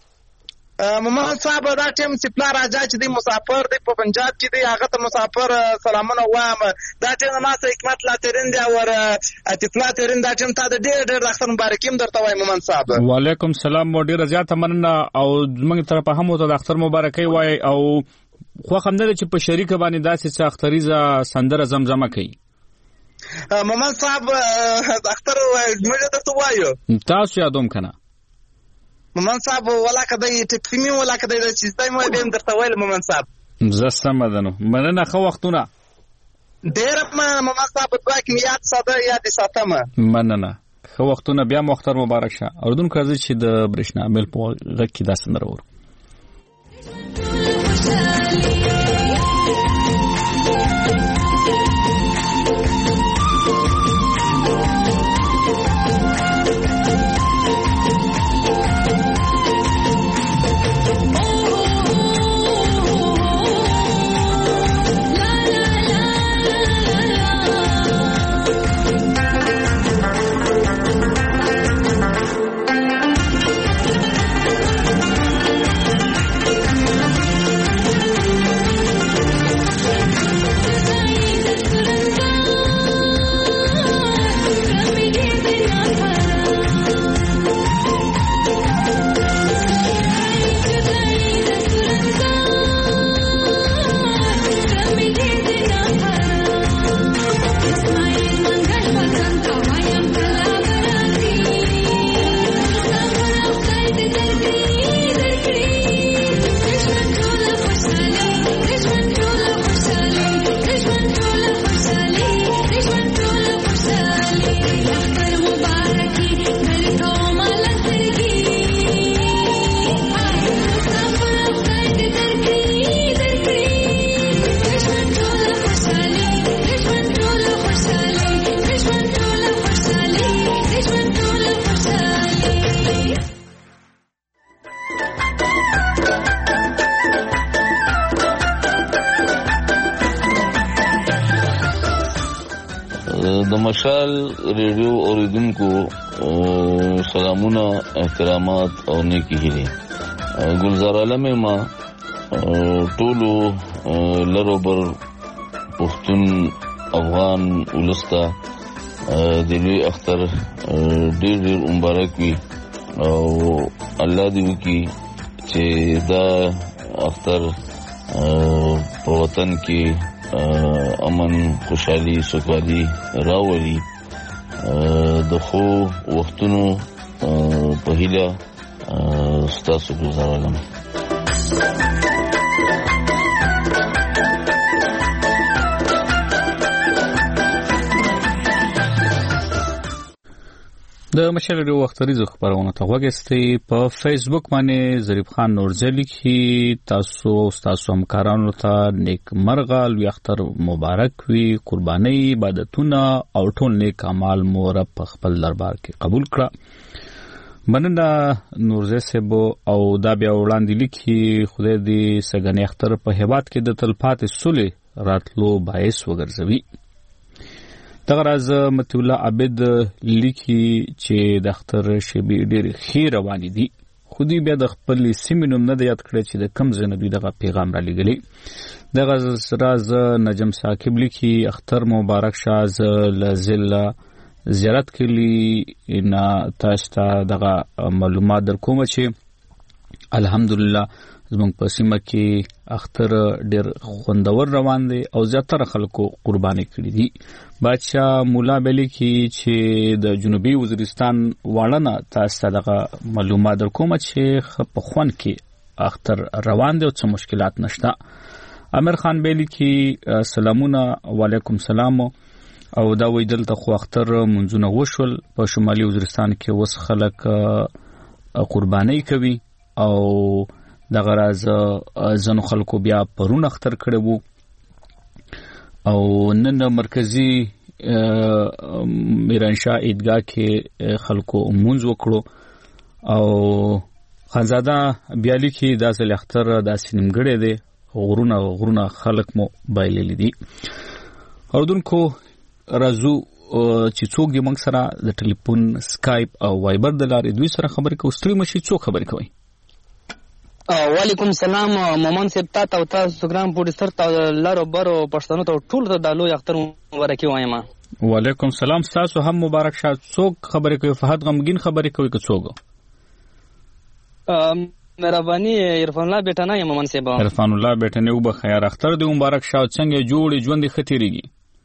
مومن صاحب دا ټیم چې پلا راځي چې د مسافر دی په پنجاب کې دی هغه ته مسافر سلامونه وایم دا ټیم ما سره حکمت لا ترین دی او اتفلا ترین دا ټیم ته د ډېر د اختر مبارکیم درته وایم مومن صاحب وعلیکم السلام ډېر زیاته مننه او موږ طرفه هم ته د اختر مبارکي وای او خو خمنه چې په شریک باندې داسې څه اختریزه سندره زمزمه کوي مومن صاحب اختر موږ ته وایو تاسو یادوم کنه مومن صاحب ولا کدی ټپیمی ولا کدی چې دای مو دیم درته ویل مومن صاحب زسم دنو مننه خو وختونه ډیر مومن صاحب دوا کې یاد ساده یاد ساتمه مننه خو وختونه بیا مختار مبارک شه اردن کړی چې د برښنا مل په غږ کې داسې نرور د مشال ریډیو اوریدونکو سلامونه احترامات او نیکی هیله گلزار عالم ما ټولو لروبر پښتون افغان ولستا د لوی اختر ډېر مبارک وي او الله دې وکړي چې دا اختر په وطن کې امن خوشحالي سوکالي راولي د خو وختونو په هیله ستاسو گزارولم. د مشر ریو وختریزو خبرونه ته وګورئ په فیسبوک باندې ظریف خان نورزی لیکي تاسو همکارانو ته نیک مرغه لوی اختر مبارک وي قرباني عبادتونه او ټول نیک اعمال مو رب خپل دربار کې قبول کړه. مننه نورزی صاحب او دا بیا وړاندې لیکي خدای دې سګنې اختر په هیواد کې د تلپاتې صلح راتلو باعث وګرځوي. دغه راز متي الله عبد لیکي چې د اختر شبي ډېر خیر روانې دي خو دې بیا د خپل سیمینوم نه یاد کړی چې د کم ځای نه دوی دغه پیغام را لېږلی. دغه راز نجم ثاقب لیکي اختر مبارک شاز لزله زیارت کلی نه تاسو ته دغه معلومات درکوم چې الحمدلله زموږ په سیمه کې اختر ډېر خوندور روان دی او زیاتره خلکو قرباني کړي دي. بادشاہ مولا بلی کې چې د جنوبي وزیرستان واړه تاسو ته دغه معلومات درکوم چې په خوان کې اختر روان دی او څه مشکلات نشته. امیر خان بلی کې سلامونه وعلیکم سلام او دا وی دلته خو اختر منځونه وشول په شمالي وزیرستان کې وس خلک قرباني کوي او دغه راز ځنو خلکو بیا پرون اختر کړي وو او نن مرکزی میرانشاه عیدګاه کې خلکو مونږ وکړو او خانزاده بیالي کې داسې اختر داسې نیمګړی دی غرونه خلک مو بایللی دي. اوردونکو رازو چې څوک دی موږ سره د ټلیفون سکایپ او وایبر د لارې دوی سره خبرې کوو. ستړي مشي څوک خبرې کوي؟ وعلیکم سلام مومن صاحب تاسو ګرام پوډستر ته لارو برو پښتنو ته ټول د دالو اختر مبارکي وایم. وعلیکم سلام تاسو هم مبارک شه. څوک خبرې کوي؟ فهد غمگین خبرې کوي که څوک؟ مهرباني عرفان الله بیٹه نه یم مومن صاحب. عرفان الله بیٹه نه وب خیر اختر دې مبارک شه. څنګه جوړې ژوند ختیریږي؟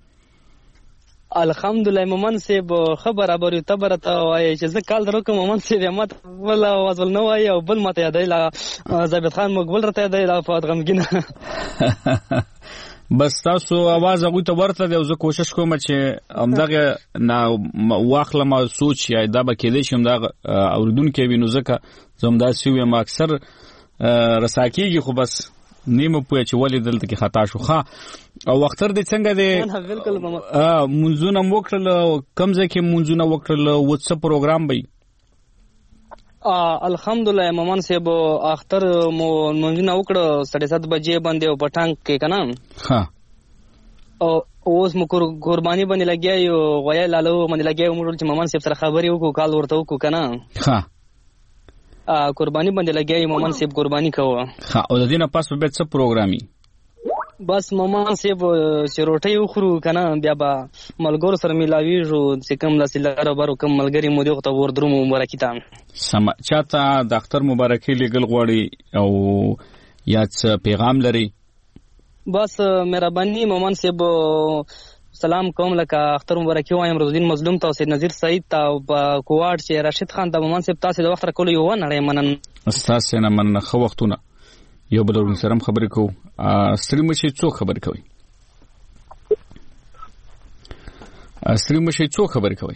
الحمدلله مومن صاحب خبر ابر تبر ته وای چې زه کال درو کوم مومن صاحب مت ولا وازل نو وای او بل مت یادای لا ضابط خان مقبول رته یادای لا فاط غمگینه بس تاسو आवाज هغه ته ورته دی او زه کوشش کوم چې همدغه نا واخله ما سوچ یا دا به کېدې شم دا اوریدونکو وینو ځکه زموږ داسې یم اکثر رساکیږي خو بس نیمه پوهه چې ولې دلته کې خطا شو. ښه او اختر دې څنګه دی؟ بالکل منځونه وکړل کم ځای کې منځونه وکړل وڅ پروګرام به الحمدلله مومن صاحب اختر مو منځونه وکړه 7:30 بجې باندې او پټانګ کې کنه. ها او اوس مو قرباني باندې لګیا یو غویا لالو باندې لګیا یو موږ چې مومن صاحب سره خبرې وکړو کال ورته وکړو کنه. ها قرباني باندې لګیا مومن صاحب قرباني کوه. ها او د دینه پاس به څه پروګرامي؟ بس مومن صاحب چې روټي وخورو کنه بیا به ملګرو سره ملاویږو چې کوم لاسلاره برو کوم ملګری مو دی ته ور درو مبارکي ته سم چاته د اختر مبارکي لګل غوړي او یا څه پیغام لري؟ بس مهرباني مومن صاحب سلام کوم لکه اختر مبارکي وایم روزدین مظلوم ته سید نذیر سعید ته کوواټ چې راشد خان د مومن صاحب تاسو د وخت را کول یو نړۍ منن استاد نه مننه خو وختونه یو بل ورن سره خبرې کوو. ستړي مشي څوک خبرې کوي؟ ستړي مشي څوک خبرې کوي؟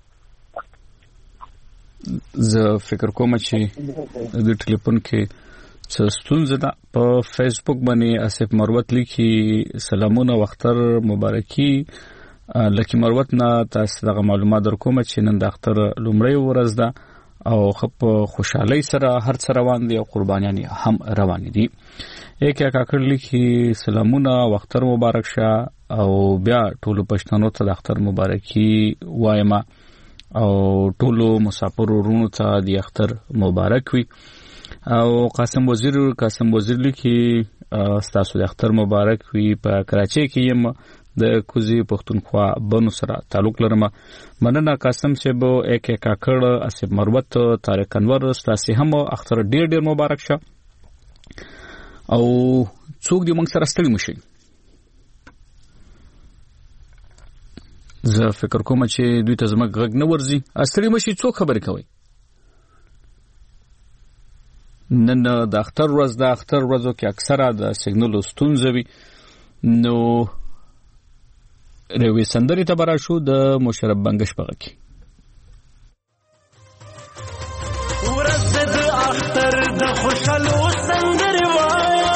زه فکر کوم چې د ټلیفون کې څه ستونزه ده. په فیسبوک باندې اسف مروت لیکي سلامونه اختر مبارکي لکه مروت نه تاسو دغه معلومات درکوم چې نن د اختر لومړی ورځ ده او خپ خوشحالي سره هر څه روان دي او قربانيان هم روان دي. یک کاکړ لیکي سلامونه اختر مبارک شه او بیا ټولو پښتنو ته د اختر مبارکي وایم او ټولو مسافر ورونو ته د اختر مبارک وي. او قاسم وزیر لیکي ستاسو د اختر مبارک وي. په کراچۍ کې یم د کوزي پښتونخوا بنو سره تعلق لرم. مننه قاسم صاحب. یک کاکړ اسب مروت طارق انور ستاسو هم اختر ډیر مبارک شه او څوک دې موږ سره ستړي مشي. زه فکر کوم چې دوی ته زما غږ نه ورځي. ستړي مشي څوک خبرې کوي؟ نن د اختر ورځ د اختر ورځو کې اکثره د سیګنل ستونزې وي نو روي سندري ته برا شو د مشرف بنگش پغه کې ورځ د اختر د خوشالو سندري وایا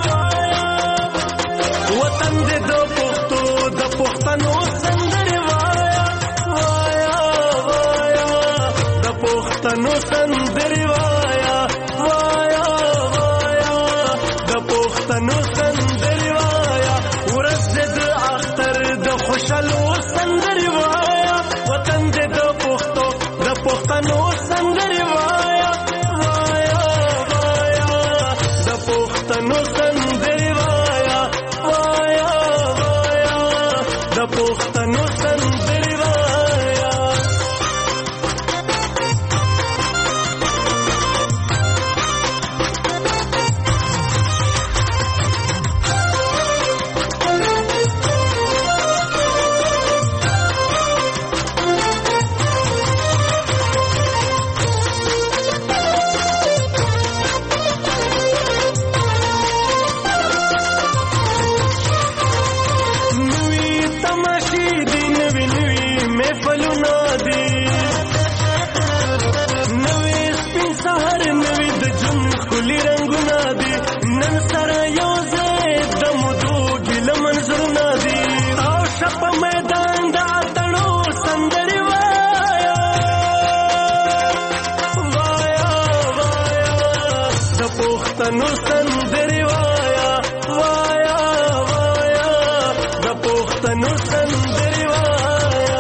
وطن د پښتو د پښتنو سندري وایا وایا وایا د پښتنو سندري وایا وایا وایا د پښتنو سندري وایا ورځ د اختر د خوشالو سندري وایا وطن د پښتو د پښتنو سندري وایا وایا وایا د پښتنو سندري وایا وایا وایا د پښتنو سندري وایا پښتنو سندري وایا وایا وایا د پښتنو سندري وایا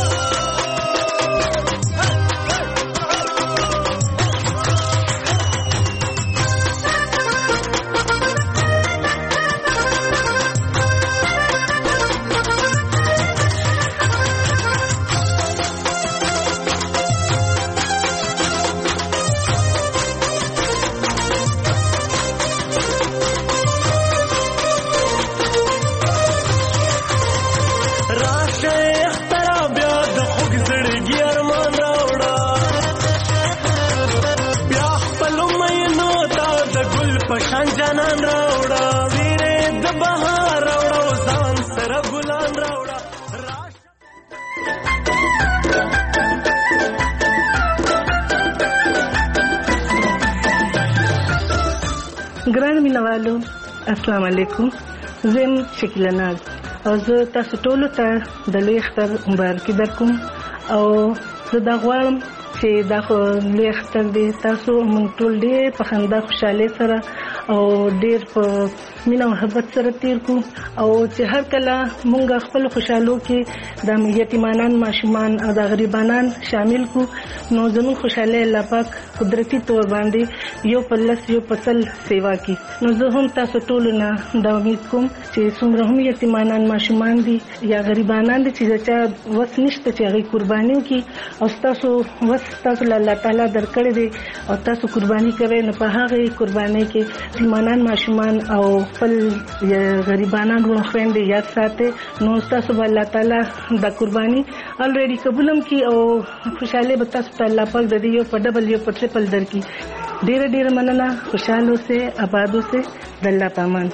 ګران مینوالو السلام علیکم زم شکیلا ناز او زه تاسو ټول ته د لوی اختر مبارکي درکوم او زه دا غواړم چې دا لوی اختر دې تاسو مونږ ټول ډېر په خندا خوشاله سره او ډېر په مینه او محبت سره تیر کو او چې هر کله مونږ خپل خوشالو کې د یتیمانان ماشومان او د غریبانان شامل کو نو زموږ خوشاله الله پاک قدرتي تور باندې یو پلس یو پسل سیوا کی نو زه هم تاسو ټول نه دا امید کوم چې څومره هم یتیمانان ماشومان دي یا غریبانان دي چې چې وس نشته چې هغه قرباني وکي او تاسو وس تاسو الله تعالی درکړي دي او تاسو قرباني کوي نو په هغه قرباني کې یتیمانان ماشومان او خپل غریبانان خويندې یاد ساتي نو تاسو الله تعالی دا قرباني الریډي قبولم کی او خوشاله به تاسو ته الله پاک د دې یو په ډبل یو په ټریپل درکې ډېر ډېر مننه خوشاله سه آبادو سه د الله پامان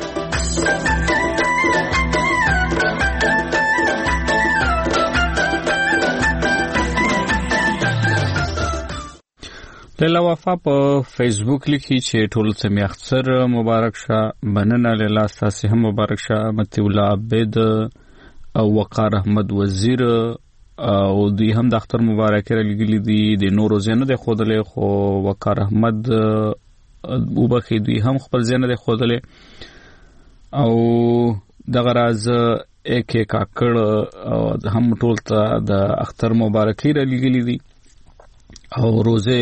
لیلا وفا په فیسبوک لیکي چې ټول سمي اختصر مبارک شه بننه لیلا تاسو هم مبارک شه متي الله عبد او وقار احمد وزیر او دوی هم د اختر مبارک لګلی دي د نورو زینو د خودلې خو وقار احمد وبخي دوی هم خپل زینو د خودلې او دغه راز یک کاکړ هم ټول ته د اختر مبارک لګلی دي او روزه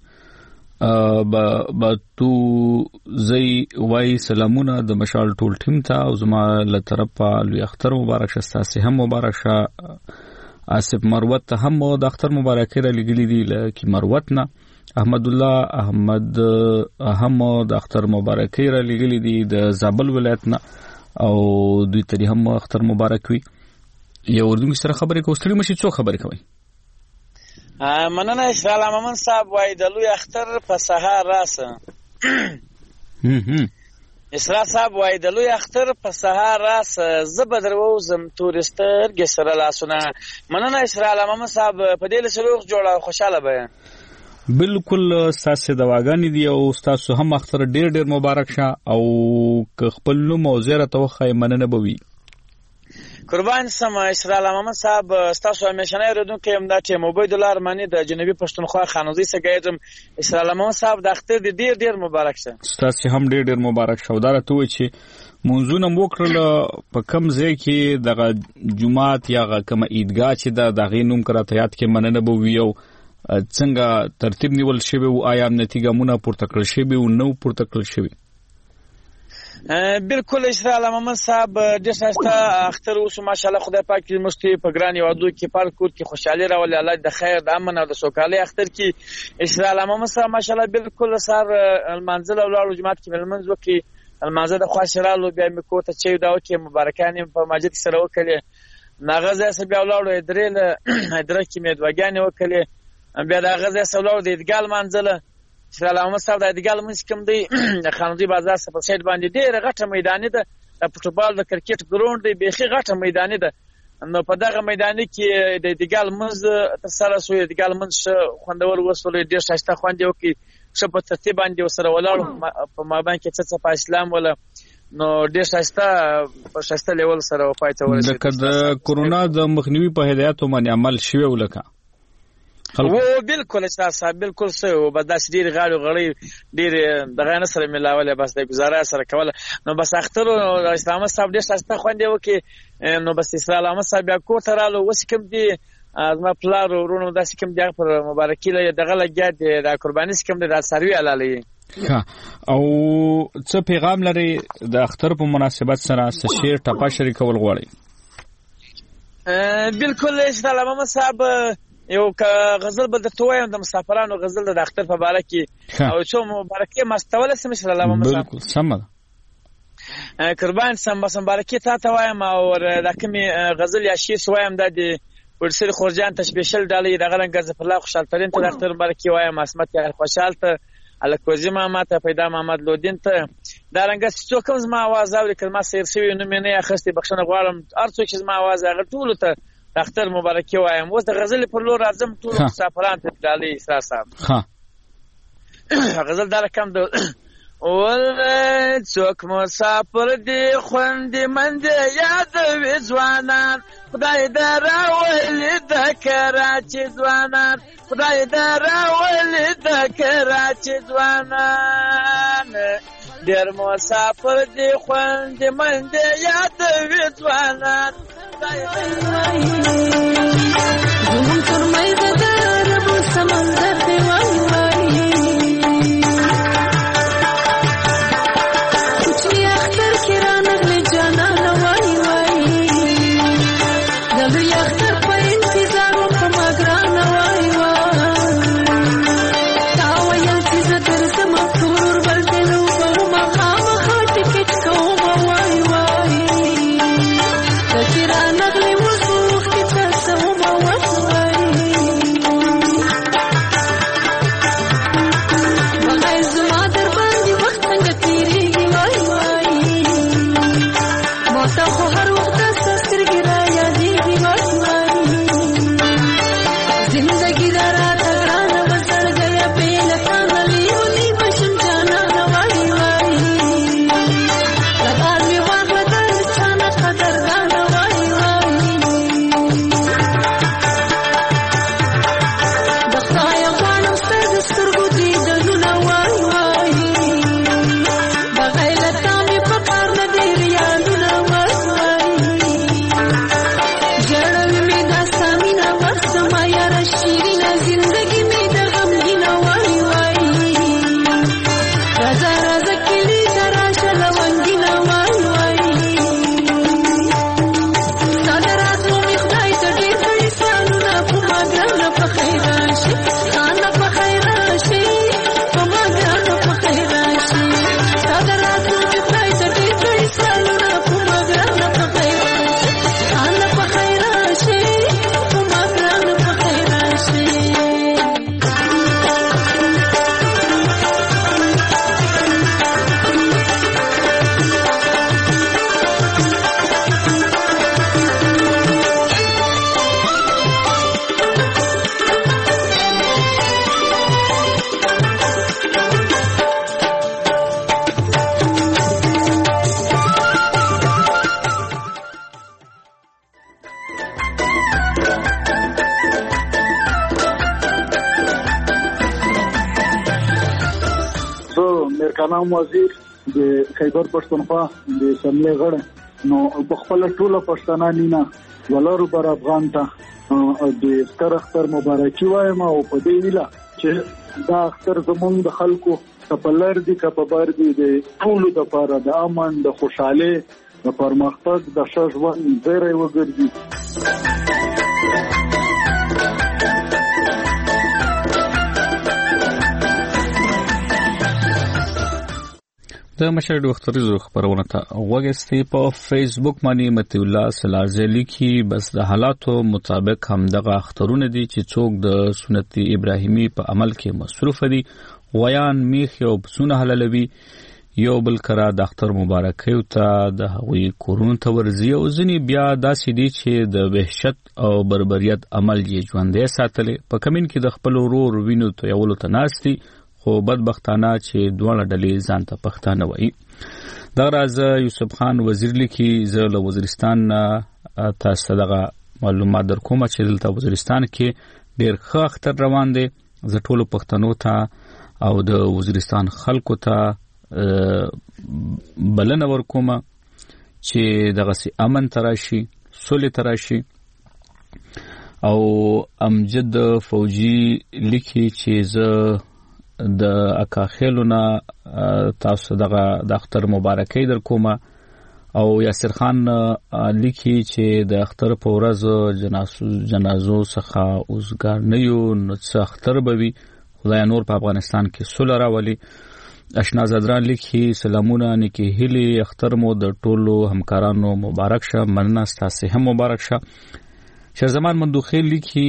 با تو زئی وای سلامونه د مشال ټول ټیم ته او زما له طرفه لوی اختر مبارک شه تاسو هم مبارک شه آصف مروت ته هم د اختر مبارک لګلی دي لکه مروت نه احمد الله احمد هم د اختر مبارک لګلی دي د زابل ولایت نه او دوی ته هم اختر مبارک وي یو اردو سره خبرې کوستړي مشي څو خبرې کوي مننه اشرال مومن صاحب وای د لوی اختر په سهار راسه اشرال صاحب وای د لوی اختر په سهار راسه زه به درووزم تورسترګې سره لاسونه. مننه اشرال مومن صاحب په دې لسلوغ جوړه خوشاله به بالکل. ستاسو دواګانې دي او ستاسو هم اختر ډیر ډیر مبارک شه او که خپل نوم او زیره توخه مننه بوي. قربان سم اشرال محمد صاحب ستاسو همیشنه ردونکو هم دا چې عبید الله ارمانی د جنوبي پښتونخوا خانوزي سګیدم. اشرال محمد صاحب د اختر ډیر ډیر مبارک شه. ستاسو هم ډیر ډیر مبارک شه. دا راته و چې منځونه موکړل په کم ځای کې د جمعات یا کوم عیدګاه چې د غینوم کراته یاد کې مننه بوي او څنګه ترتیب نیول شوی او آیا امنیتي ګامونه پورته کړل شوی او نو پورته کړل شوی؟ بالکل اشرال محمد صاحب ډېر ښایسته اختر اوس ماشاءالله خدای پاک دې مستي په ګران یوادو کې پال کور کې خوشحالي راولي الله د خیر د امن او د سوکالۍ اختر کې اشرال محمد صاحب ماشاءالله بالکل سار المنزل او لاړو جماعت کې ملمنځ وکي المنزل د خواشرالو بیا مې کوته چې دا وکي مبارکان په مسجد سره وکړي ناغزه سره بیا لاړو درې کې مې دواګانې وکړي بیا دا غزه سولو د ادګال منزله اشرال محمد صاحب د ادګال منځ کوم دی خانوزي بازار په سایډ باندې ډیره غټه میدان ده د فوټبال د کرکټ ګراوند دی بیخي غټه میدان ده نو په دغه میدان کې د ادګال منځ تر سره سو ادګال منځ خوندور وسول ډیر شاشته خوندې وکي په ترتیب باندې وسره ولاړو په مابین کې څه په اسلام ولا نو ډیر شاشته لیول سره پای ته ورسېد. د کورونا د مخنیوي په هدایتو باندې عمل شوی ولکه و بالکل صاحب بالکل سو بداس ډیر غړي ډیر دغه نه سره ملاوله بس د گزاره سره کوله نو بس اختر اسلام صاحب ډیر شاسته خوندې وکي نو بس اسلام صاحب بیا کو ترالو وس کوم دی ازما پلار ورونو داس کوم دی پر مبارکي له دغه لګیا د قرباني کوم دی د سروي علالي او څه پیغام لري د اختر په مناسبت سره څه شیر ټپا شریکول غواړي؟ بالکل اسلام محمد صاحب یو غزل بل د تویم د مسافرانو غزل د اختر په باره کې او څو مبارکي مستوله سم اشرال محمد صاحب بالکل سم قربان سم بس مبارکي ته وایم او د کومي غزل یا شی سوایم د ورسره خورجان تشبیشل ډالې دغه رنګ ز په لا خوشحال ترين ته اختر مبارکي وایم اسمت یا خوشحال ته الکوزی محمد ته پیدا محمد لودین ته دا رنګ څو کوم زما आवाज او کلمه سیر شوی نو مې نه اخستې بخښنه غواړم ارڅو چې زما आवाज هغه ټول ته اختر مبارکي وایم. اوس د غزل پر لور اعظم ټول مسافران ته ډالې اسرا صاحب غزل دار کم د ول څوک مسافر دی خوندې مند یاد وی ځوانان خدای دراولې د کراچي ځوانان خدای دراولې د کراچي ځوانان ډېر مسافر دی خوندې مند یاد وی ځوانان زمون فرمای بدر ابو سمندر دی وای وای کچھ اختر کرا نغل جانا وای وای دلو اختر په انتظار په ماګران وای وای تا ویل چې زدر سم تور بلدلو په ما خام ټیکټ کوم وای وای تکرا نغل وسوخ میرکانام وزیر د خیبر پښتونخوا د اسمبلی غړی نو په خپل ټوله پښتانه نه ولر بر افغان ته د ستر اختر مبارکي وایم او په دې ویلا چې دا اختر زمونږ د خلکو کپلر دي کپبر دي د ټولو د لپاره د امن د خوشحالي د پرمختګ د ښه ژوند ځای وګرځي. د مشر د وختریزو خبرونه ته وګستي په فیسبوک باندې متي الله سلازلی کی بس د حالاتو مطابق هم دغه اخترونه دي چې څوک د سنت ابراهیمی په عمل کې مصروف دي ویان میخ یو بسونه حلالوي یو بل کرا د اختر مبارکي او ته د هغوی کورون ته ورزي او ځنی بیا داسې دي چې د وحشت او بربریت عمل یې ژوندې ساتلې په کمین کې د خپل ورور وینو ته یو ته ناشتي خو بدبختانه چې دوه ډلې ځان ته پښتانه وایي. دا راز یوسف خان وزیر لیکي زه له وزیرستان تاسو دغه معلومات در کوم چې دلته وزیرستان کې ډېر ښه اختر روان دي. زه ټولو پښتنو ته او د وزیرستان خلکو ته بلنه ورکوم چې دغه سي امن تراشي صلح تراشي. او امجد فوجي لیکي چې زه د اکاخیلونه تاسو دغه د اختر مبارکي در کومه او یاسر خان لیکي چې د اختر په ورځ جنازو څخه اوسګار نه یو نو څه اختر بوي خدای نور په افغانستان کې صلح راولي. اشنا زدران لیکي سلامونه نیکی هلي اختر مو د ټولو همکارانو مبارک شه مننه ستاسو هم مبارک شه. شرزمان مندوخیل لیکي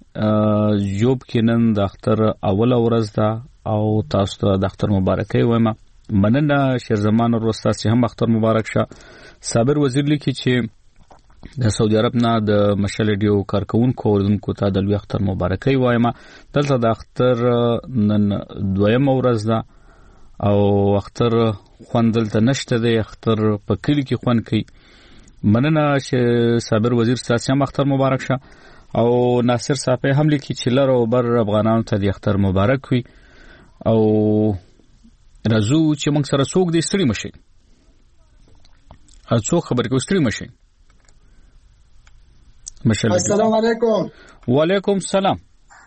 جوب کې نن د اختر اوله ورځ ده او تاسو ته د اختر مبارکي وایم مننه شرزمان ورستا چې هم اختر مبارک شه. صابر وزیر لیکي چې د سعودي عرب نه د مشل ډیو کارکونکو اوردونکو ته د لوی اختر مبارکي وایم. دلته د اختر نن دویم ورځ ده او اختر خوند دلته نشته دی. اختر په کلی کې خوند کوي. مننه چې صابر وزیر تاسو هم اختر مبارک شه. او ناصر صافی هم لیکي چې لر او بر افغانانو ته د اختر مبارک وي او رازو چې موږ سره څوک دې ستړي مشي څوک خبرې کوي ستړي مشي. السلام علیکم. وعلیکم السلام.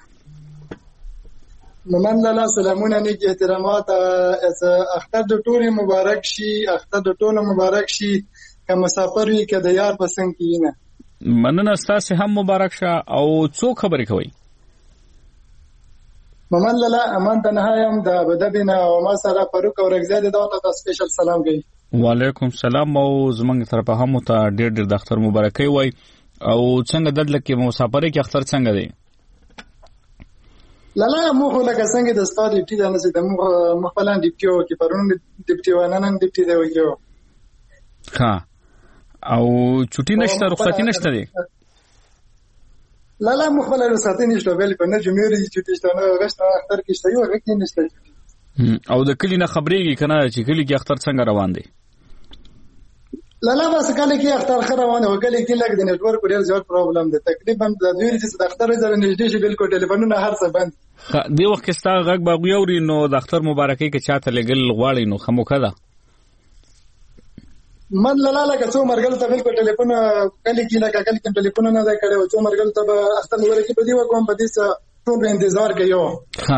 ممن لاله سلامونه نیک احترامات. اختر د ټولو مبارک شي. اختر د ټولو مبارک شي که مسافر وي که د یار پسند کې نه. مننه ستاسو هم مبارک شه. او څوک خبرې کوي؟ ممن لاله امان تنهایم د ابدبینا او ما سره فاروق اورګزاد د سپیشل سلام کوي. وعلیکم السلام. او زمونږ طرفه هم ته ډېر ډېر د اختر مبارکي وای. او څنګه دلته کې مسافر کې اختر څنګه دی؟ لاله مو خو لکه څنګه د استاد ډیپټي د نسې د مخ پلان ډیپټیو کې پرون ډیپټي وننن ډیپټي دی ویو. ها او چټي نشته رخصتي نشته دی. لاله مو خپل رخصتي نشته بل په نه جمهوریت چټي شته نه غشت اختر کې شته یو غږ نشته. او د کلی نه خبرېږي کنه چې کلی کې اختر څنګه روان دی؟ لاله بس کله کې اختر روان او کله کې لګ د نتورک ډېر زیات پرابلم دی. تقریبا د دوی چې د اختر ځل نږدې شي بالکل ټلیفونونه هر څه بند. دی وخت کې ستا غږ باغ یوري نو د اختر مبارکي کې چاته لګل غواړي نو خمو کده من لاله که څو مرګل ته بالکل ټلیفون کله کې لکه کله کې ټلیفون نه دا کړو څو مرګل ته اختر مبارکي په دی وکم په دې ټول انتظار کوي. ها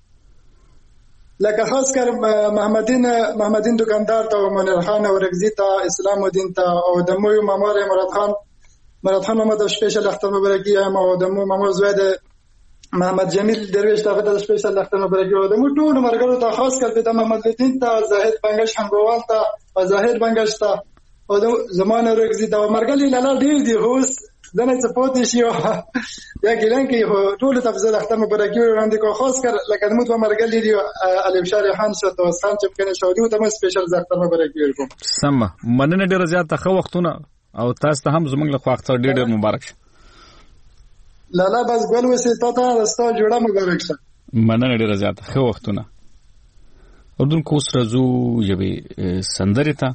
لکه خاص کر محمدین دکاندار ته منیر خان اورګزی ته اسلام الدین ته او د مو مامور مراد خان محمد سپیشل اختر مبارکي او د مو مامور زوید محمد جمیل درویش ته د سپیشل اختر مبارکي او د مو ټول مرګلو ته خاص کر د محمد الدین ته زاهد بنگش هنګوال ته او زاهد بنگش ته او د زمانه اورګزی ته مرګلی لاله ډیر دی هوس دنه څه پوتې شي یا ګلان کې ټول تفصیل اختر مبارکي وړاندې کو خاص کر لکه موږ مرګلی دی علي بشار خان شته او سان چې کنه شودي ته سپیشل اختر مبارکي ورکوم. سم مننه ډیر زیات خو وختونه او تاسو ته هم زموږ له خوا اختر ډیر مبارک شه. لاله بس ګل وسه ته راستا جوړه مبارک شه. مننه ډیر زیات خو وختونه. اردن کو سره زو یوه سندره ته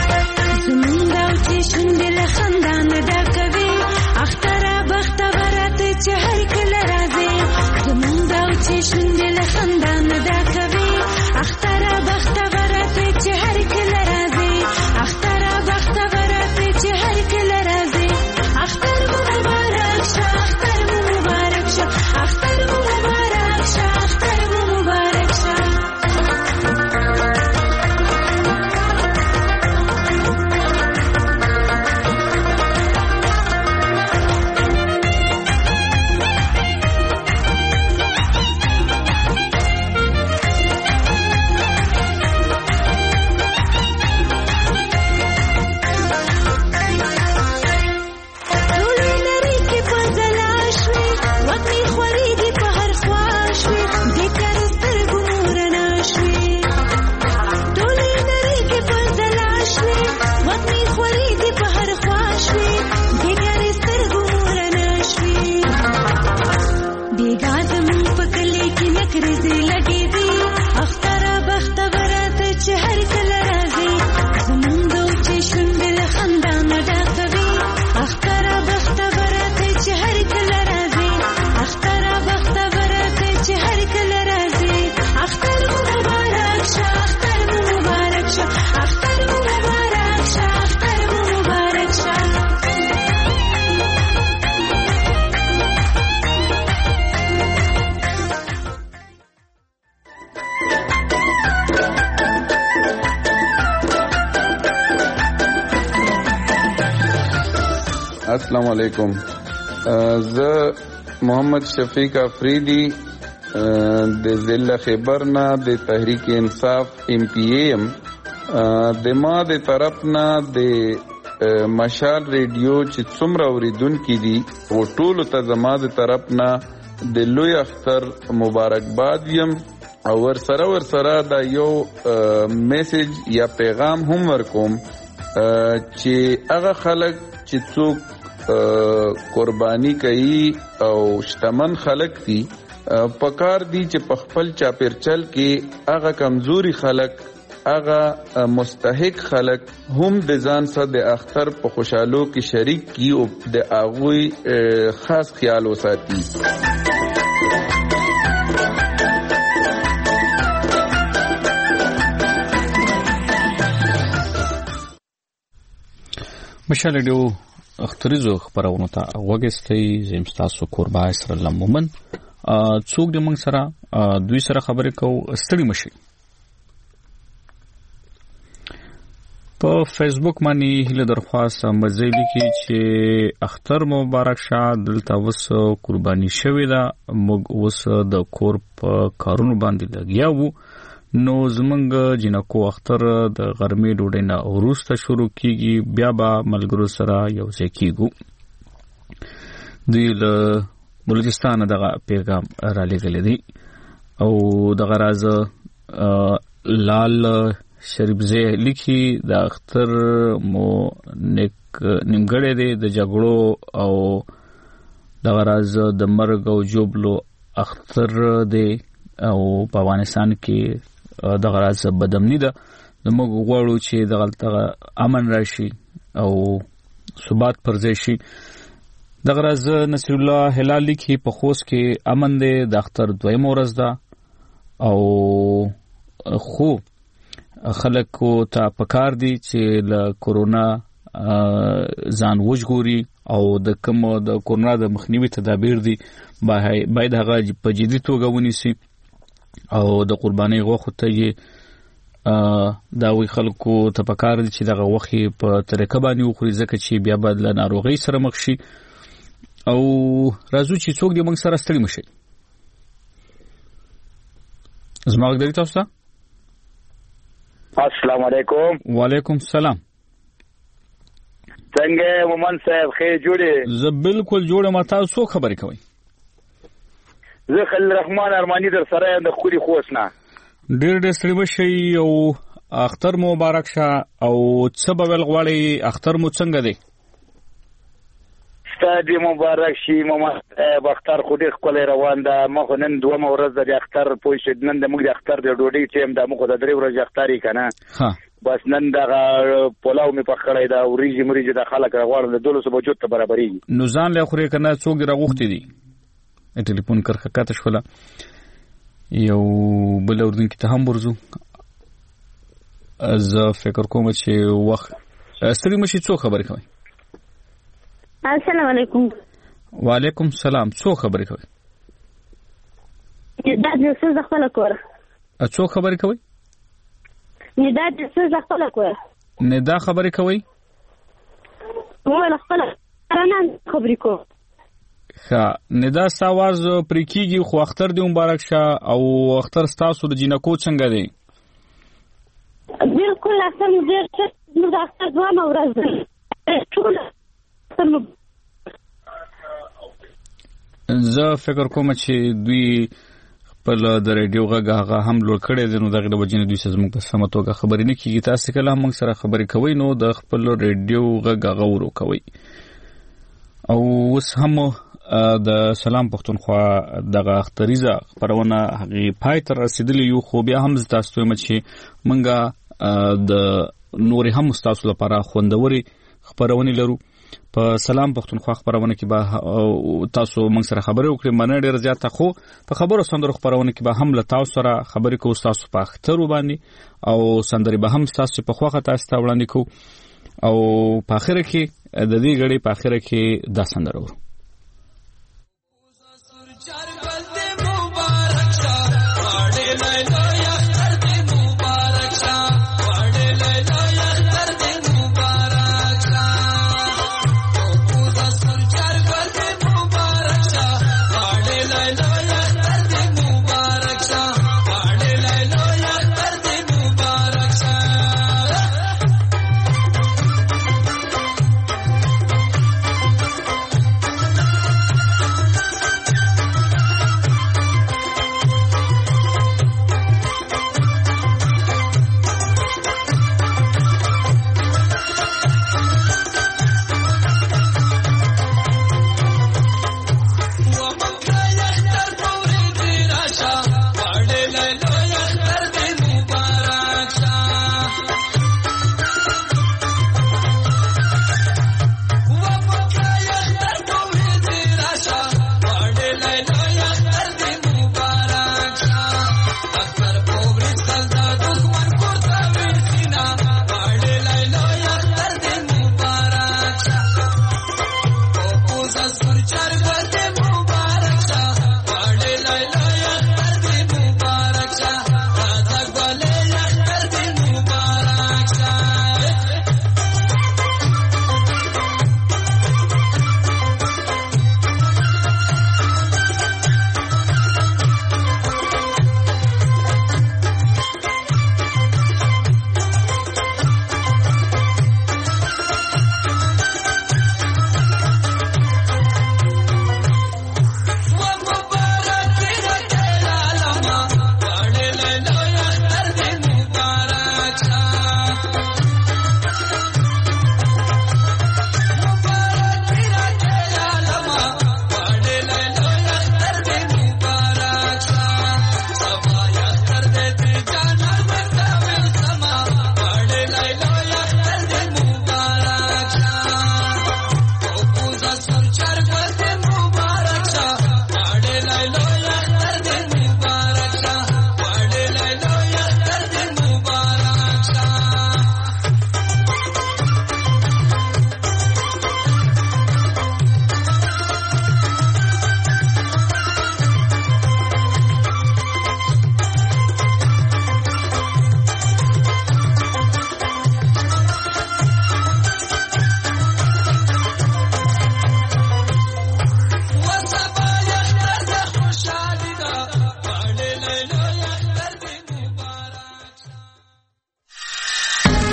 شوندل خندان دا کوي اختر بختور السلام علیکم. زه محمد شفیق افریدی د ضلع خیبر نه د تحریک انصاف MPA د ما د طرف نه د مشال ریډیو چې څومره اوریدونکي دي او ټولو ته زما د طرف نه د لوی اختر مبارکباد یم او ورسره دا یو میسج یا پیغام هم ورکوم چې هغه خلک چې څوک قربانی کوي او شتمن خلک دي پکار دي چې په خپل چاپیرچل کې هغه کمزوري خلک هغه مستحق خلک هم د ځان سره د اختر په خوشحالو کې شریک کی او د هغوی خاص خیال وساتي. مشال ریډیو اختریزو خبرونه ته وګستئ. زم تاسو قربا اسرائیل مومن څوک د موږ سره دوی سره خبرې کوو ستړي مشي. په فیسبوک باندې هله درخواست مزيلي کې چې اختر مبارک شه. دلته وس قرباني شوې ده موږ وس د کور په کارونو باندې لګیا وو نو زمونږ جنکو اختر د غرمې ډوډۍ نه وروسته شروع کیږي بیا به ملګرو سره یو ځای کیږو. دوی له بلوچستان دغه پیغام را لېږلی دی او دغه راز لال شریفزی لیکي د اختر مو نیمګړی دی د جګړو او دغه راز د مرګ او جوبلو اختر دی او په افغانستان کې دغه راز بدامنی ده. موږ غواړو چې دغه امن راشي او ثبات پر ځای شي. دغه راز نصر الله هلال لیکي په خوست کې امن دی د اختر دویم ورځ ده او خو خلکو ته پکار دي چې له کورونا ځان وژغوري او د کوم د کورونا د مخنیوي تدابیر دي باید هغه په جدي توګه ونیسي او د قرباني غوښه ته دا وی خلکو ته پکار دي چې دغه وخت په طریقه باندې وخوري ځکه چې بیا به له ناروغي سره مخ شي او راځو چې څوک دې موږ سره ستړي مشي. زما غږ تاسو ته السلام علیکم. وعلیکم السلام. څنګه مومن صاحب خیر جوړې؟ زه بالکل جوړه. ما تاسو خبرې کوي. زه خلیل الرحمن ارمانی در سره د خوري خوښنه. ډېر ستړي مشي او اختر مبارک شه او څه به ول غواړي اختر مو څنګه دی؟ ستاسو مبارک شي مومن اختر خو ډېر کولای روان ده. مخ نن دوه ورځ د اختر پوه شو نن د موږ د اختر د ډوډۍ چې هم د موږ د درې ورځې اخترې کنه بس نن دغه پلاو می پخړای دا وریجی مریجی د خلک غواړي د 200 بجو ته برابرۍ نو ځان له خوري کنه څوک راغوختي دي ټلیفون کرخه کاته شولا یو بل اردن کې ته هم ورزو از فکر کوم چې وخت ستړي مشي څو خبرې کوي. السلام علیکم. وعلیکم السلام. څو خبرې کوي؟ دا د څه خپل کور. څو خبرې کوي؟ نه دا د څه خپل کور. نه دا خبرې کوي؟ ولا خپل رانه خبرې کوي. ښه نه دا ساواز پرکیږي خو اختر دې مبارک شه او اختر تاسو د جنکو څنګه دی؟ بالکل اختر دې نو دا اختر دوه ورځ ټول زه فکر کوم چې دوی خپل د ریډیو غږ هغه هم لوړ کړی دی نو دغه د وجې نه دوی څه زموږ په سمه توګه خبرې نه کیږي. تاسو کله هم موږ سره خبرې کوئ نو د خپل ریډیو غږ هغه ورو کوئ. او اوس هم د سلام پښتونخوا دغه اختریزه خبرونه هغه پای تر رسیدلی یو خو بیا هم تاسو ته چې منګه د نوري هم تاسو لپاره خوندوري خبرونه لرو. په سلام پښتونخوا خبرونه کې به تاسو موږ سره خبرې وکړئ. مننه ډیر زیاته خو په خبرو سندرو خبرونه کې به هم له تاسو سره خبرې کوو تاسو په اختر باندې او سندري به هم تاسو په خوخه تاسو ته وړاندې کوو او په اخر کې د دې غړي په اخر کې دا سندرو